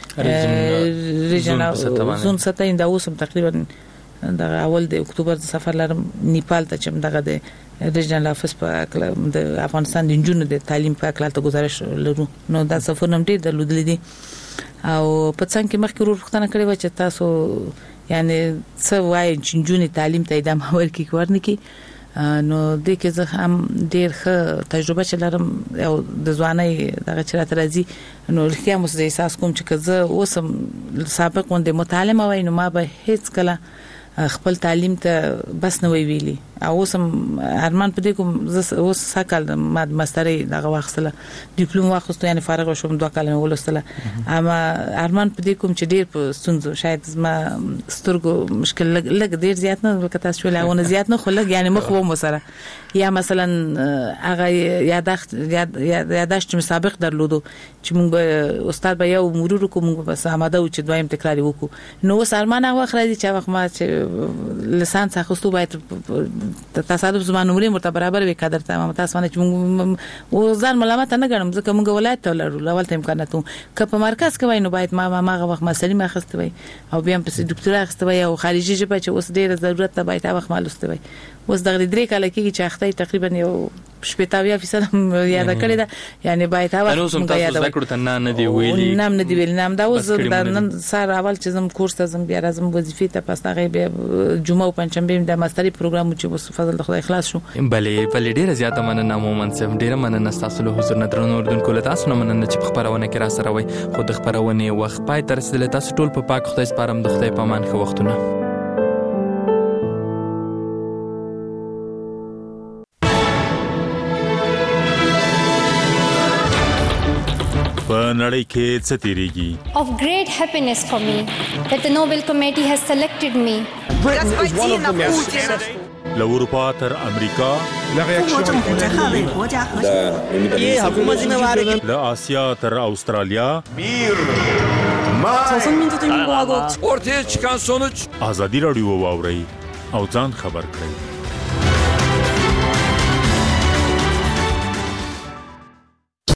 Speaker 20: دې ریجن زون ستاین دا اوسم تقریبا د اول د اکتوبر د سفر لرم نیپال ته چې دغه د ریجنل افیس په د افغانستان د انجونو د تعلیم په اړه ته گزارش لرو نو دا سفر نم ډیر درلودل دي او په څنګه کې مخکې ورو پښتنه کړې و چې تاسو یعنی څه وایي چې انجونی تعلیم ته ادامه ورکړي ورنه کې نو د کې زه هم ډیر ښه تجربه چلرم او د ځواني دغه چرته راځي نو لکه مو زه احساس کوم چې کزه اوسم سابق غونډه مطالعه وای نو ما به هیڅ کله خپل تعلیم ته بس نه ویلي او اوسم ارمان پدې کوم اوس ساکل ما ماسترې دغه واخصله ډیپلوم واخصته یعنی فارغ شوم دوه کال ولستله اما ارمان پدې کوم چې ډیر په ستونزو شاید ما سترګو مشکل لګ ډیر زیات نه لکه تاسو ولونه زیات نه خو لګ یعنی مخ و مسره یا مثلا هغه یادښت یادښت مسابق درلودو چې موږ استاد به یو مرور کوم بس آماده و چې دویم تکرار وکړو نو سرمانه واخ راځي چې وخت ما چې لسانس اخستو باید تصادف زمانه مولي مرته برابر وي قدر ته تاسو باندې چې و ځان ملامت نه ګڼم ځکه موږ ولایت ته لرو اول ته امکاناتو که په مرکز کې وای نو باید ما ما هغه وخت مسلې ما خسته وای او بیا په ډاکټر اخسته وای او خارجي ژبه چې اوس ډیره ضرورت ته باید هغه وخت مالسته وای اوس دغه درې کال کې چې اخته تقریبا یو شپږ فیصد یاد کړی دا یعنی باید هغه
Speaker 5: موږ یاد کړو ته نه دی ویلي
Speaker 20: نام نه دی ویل نام دا اوس نن سار اول چې زم کورس ته زم بیا راځم وظیفه ته پس هغه بیا جمعه او پنځشنبه د ماستری پروګرام چې وس فضل خدای خلاص شو
Speaker 5: بلې بلې ډیره زیاته مننه مومن سم ډیره مننه تاسو له حضور نه درنو اردوونکو له تاسو نه مننه چې خبرونه کې را سره وای خو د خبرونه وخت پای تر رسیدل تاسو ټول په پاک خدای سپارم د خدای په امان خو وختونه
Speaker 6: په نړۍ کې څه تیریږي
Speaker 8: Of great happiness for me that the Nobel Committee has selected me.
Speaker 6: Britain is one of the most successful. له اروپا تر امریکا له آسیا تر استرالیا
Speaker 23: ortaya çıkan sonuç
Speaker 6: ازادي رادیو واوري او ځان خبر کړئ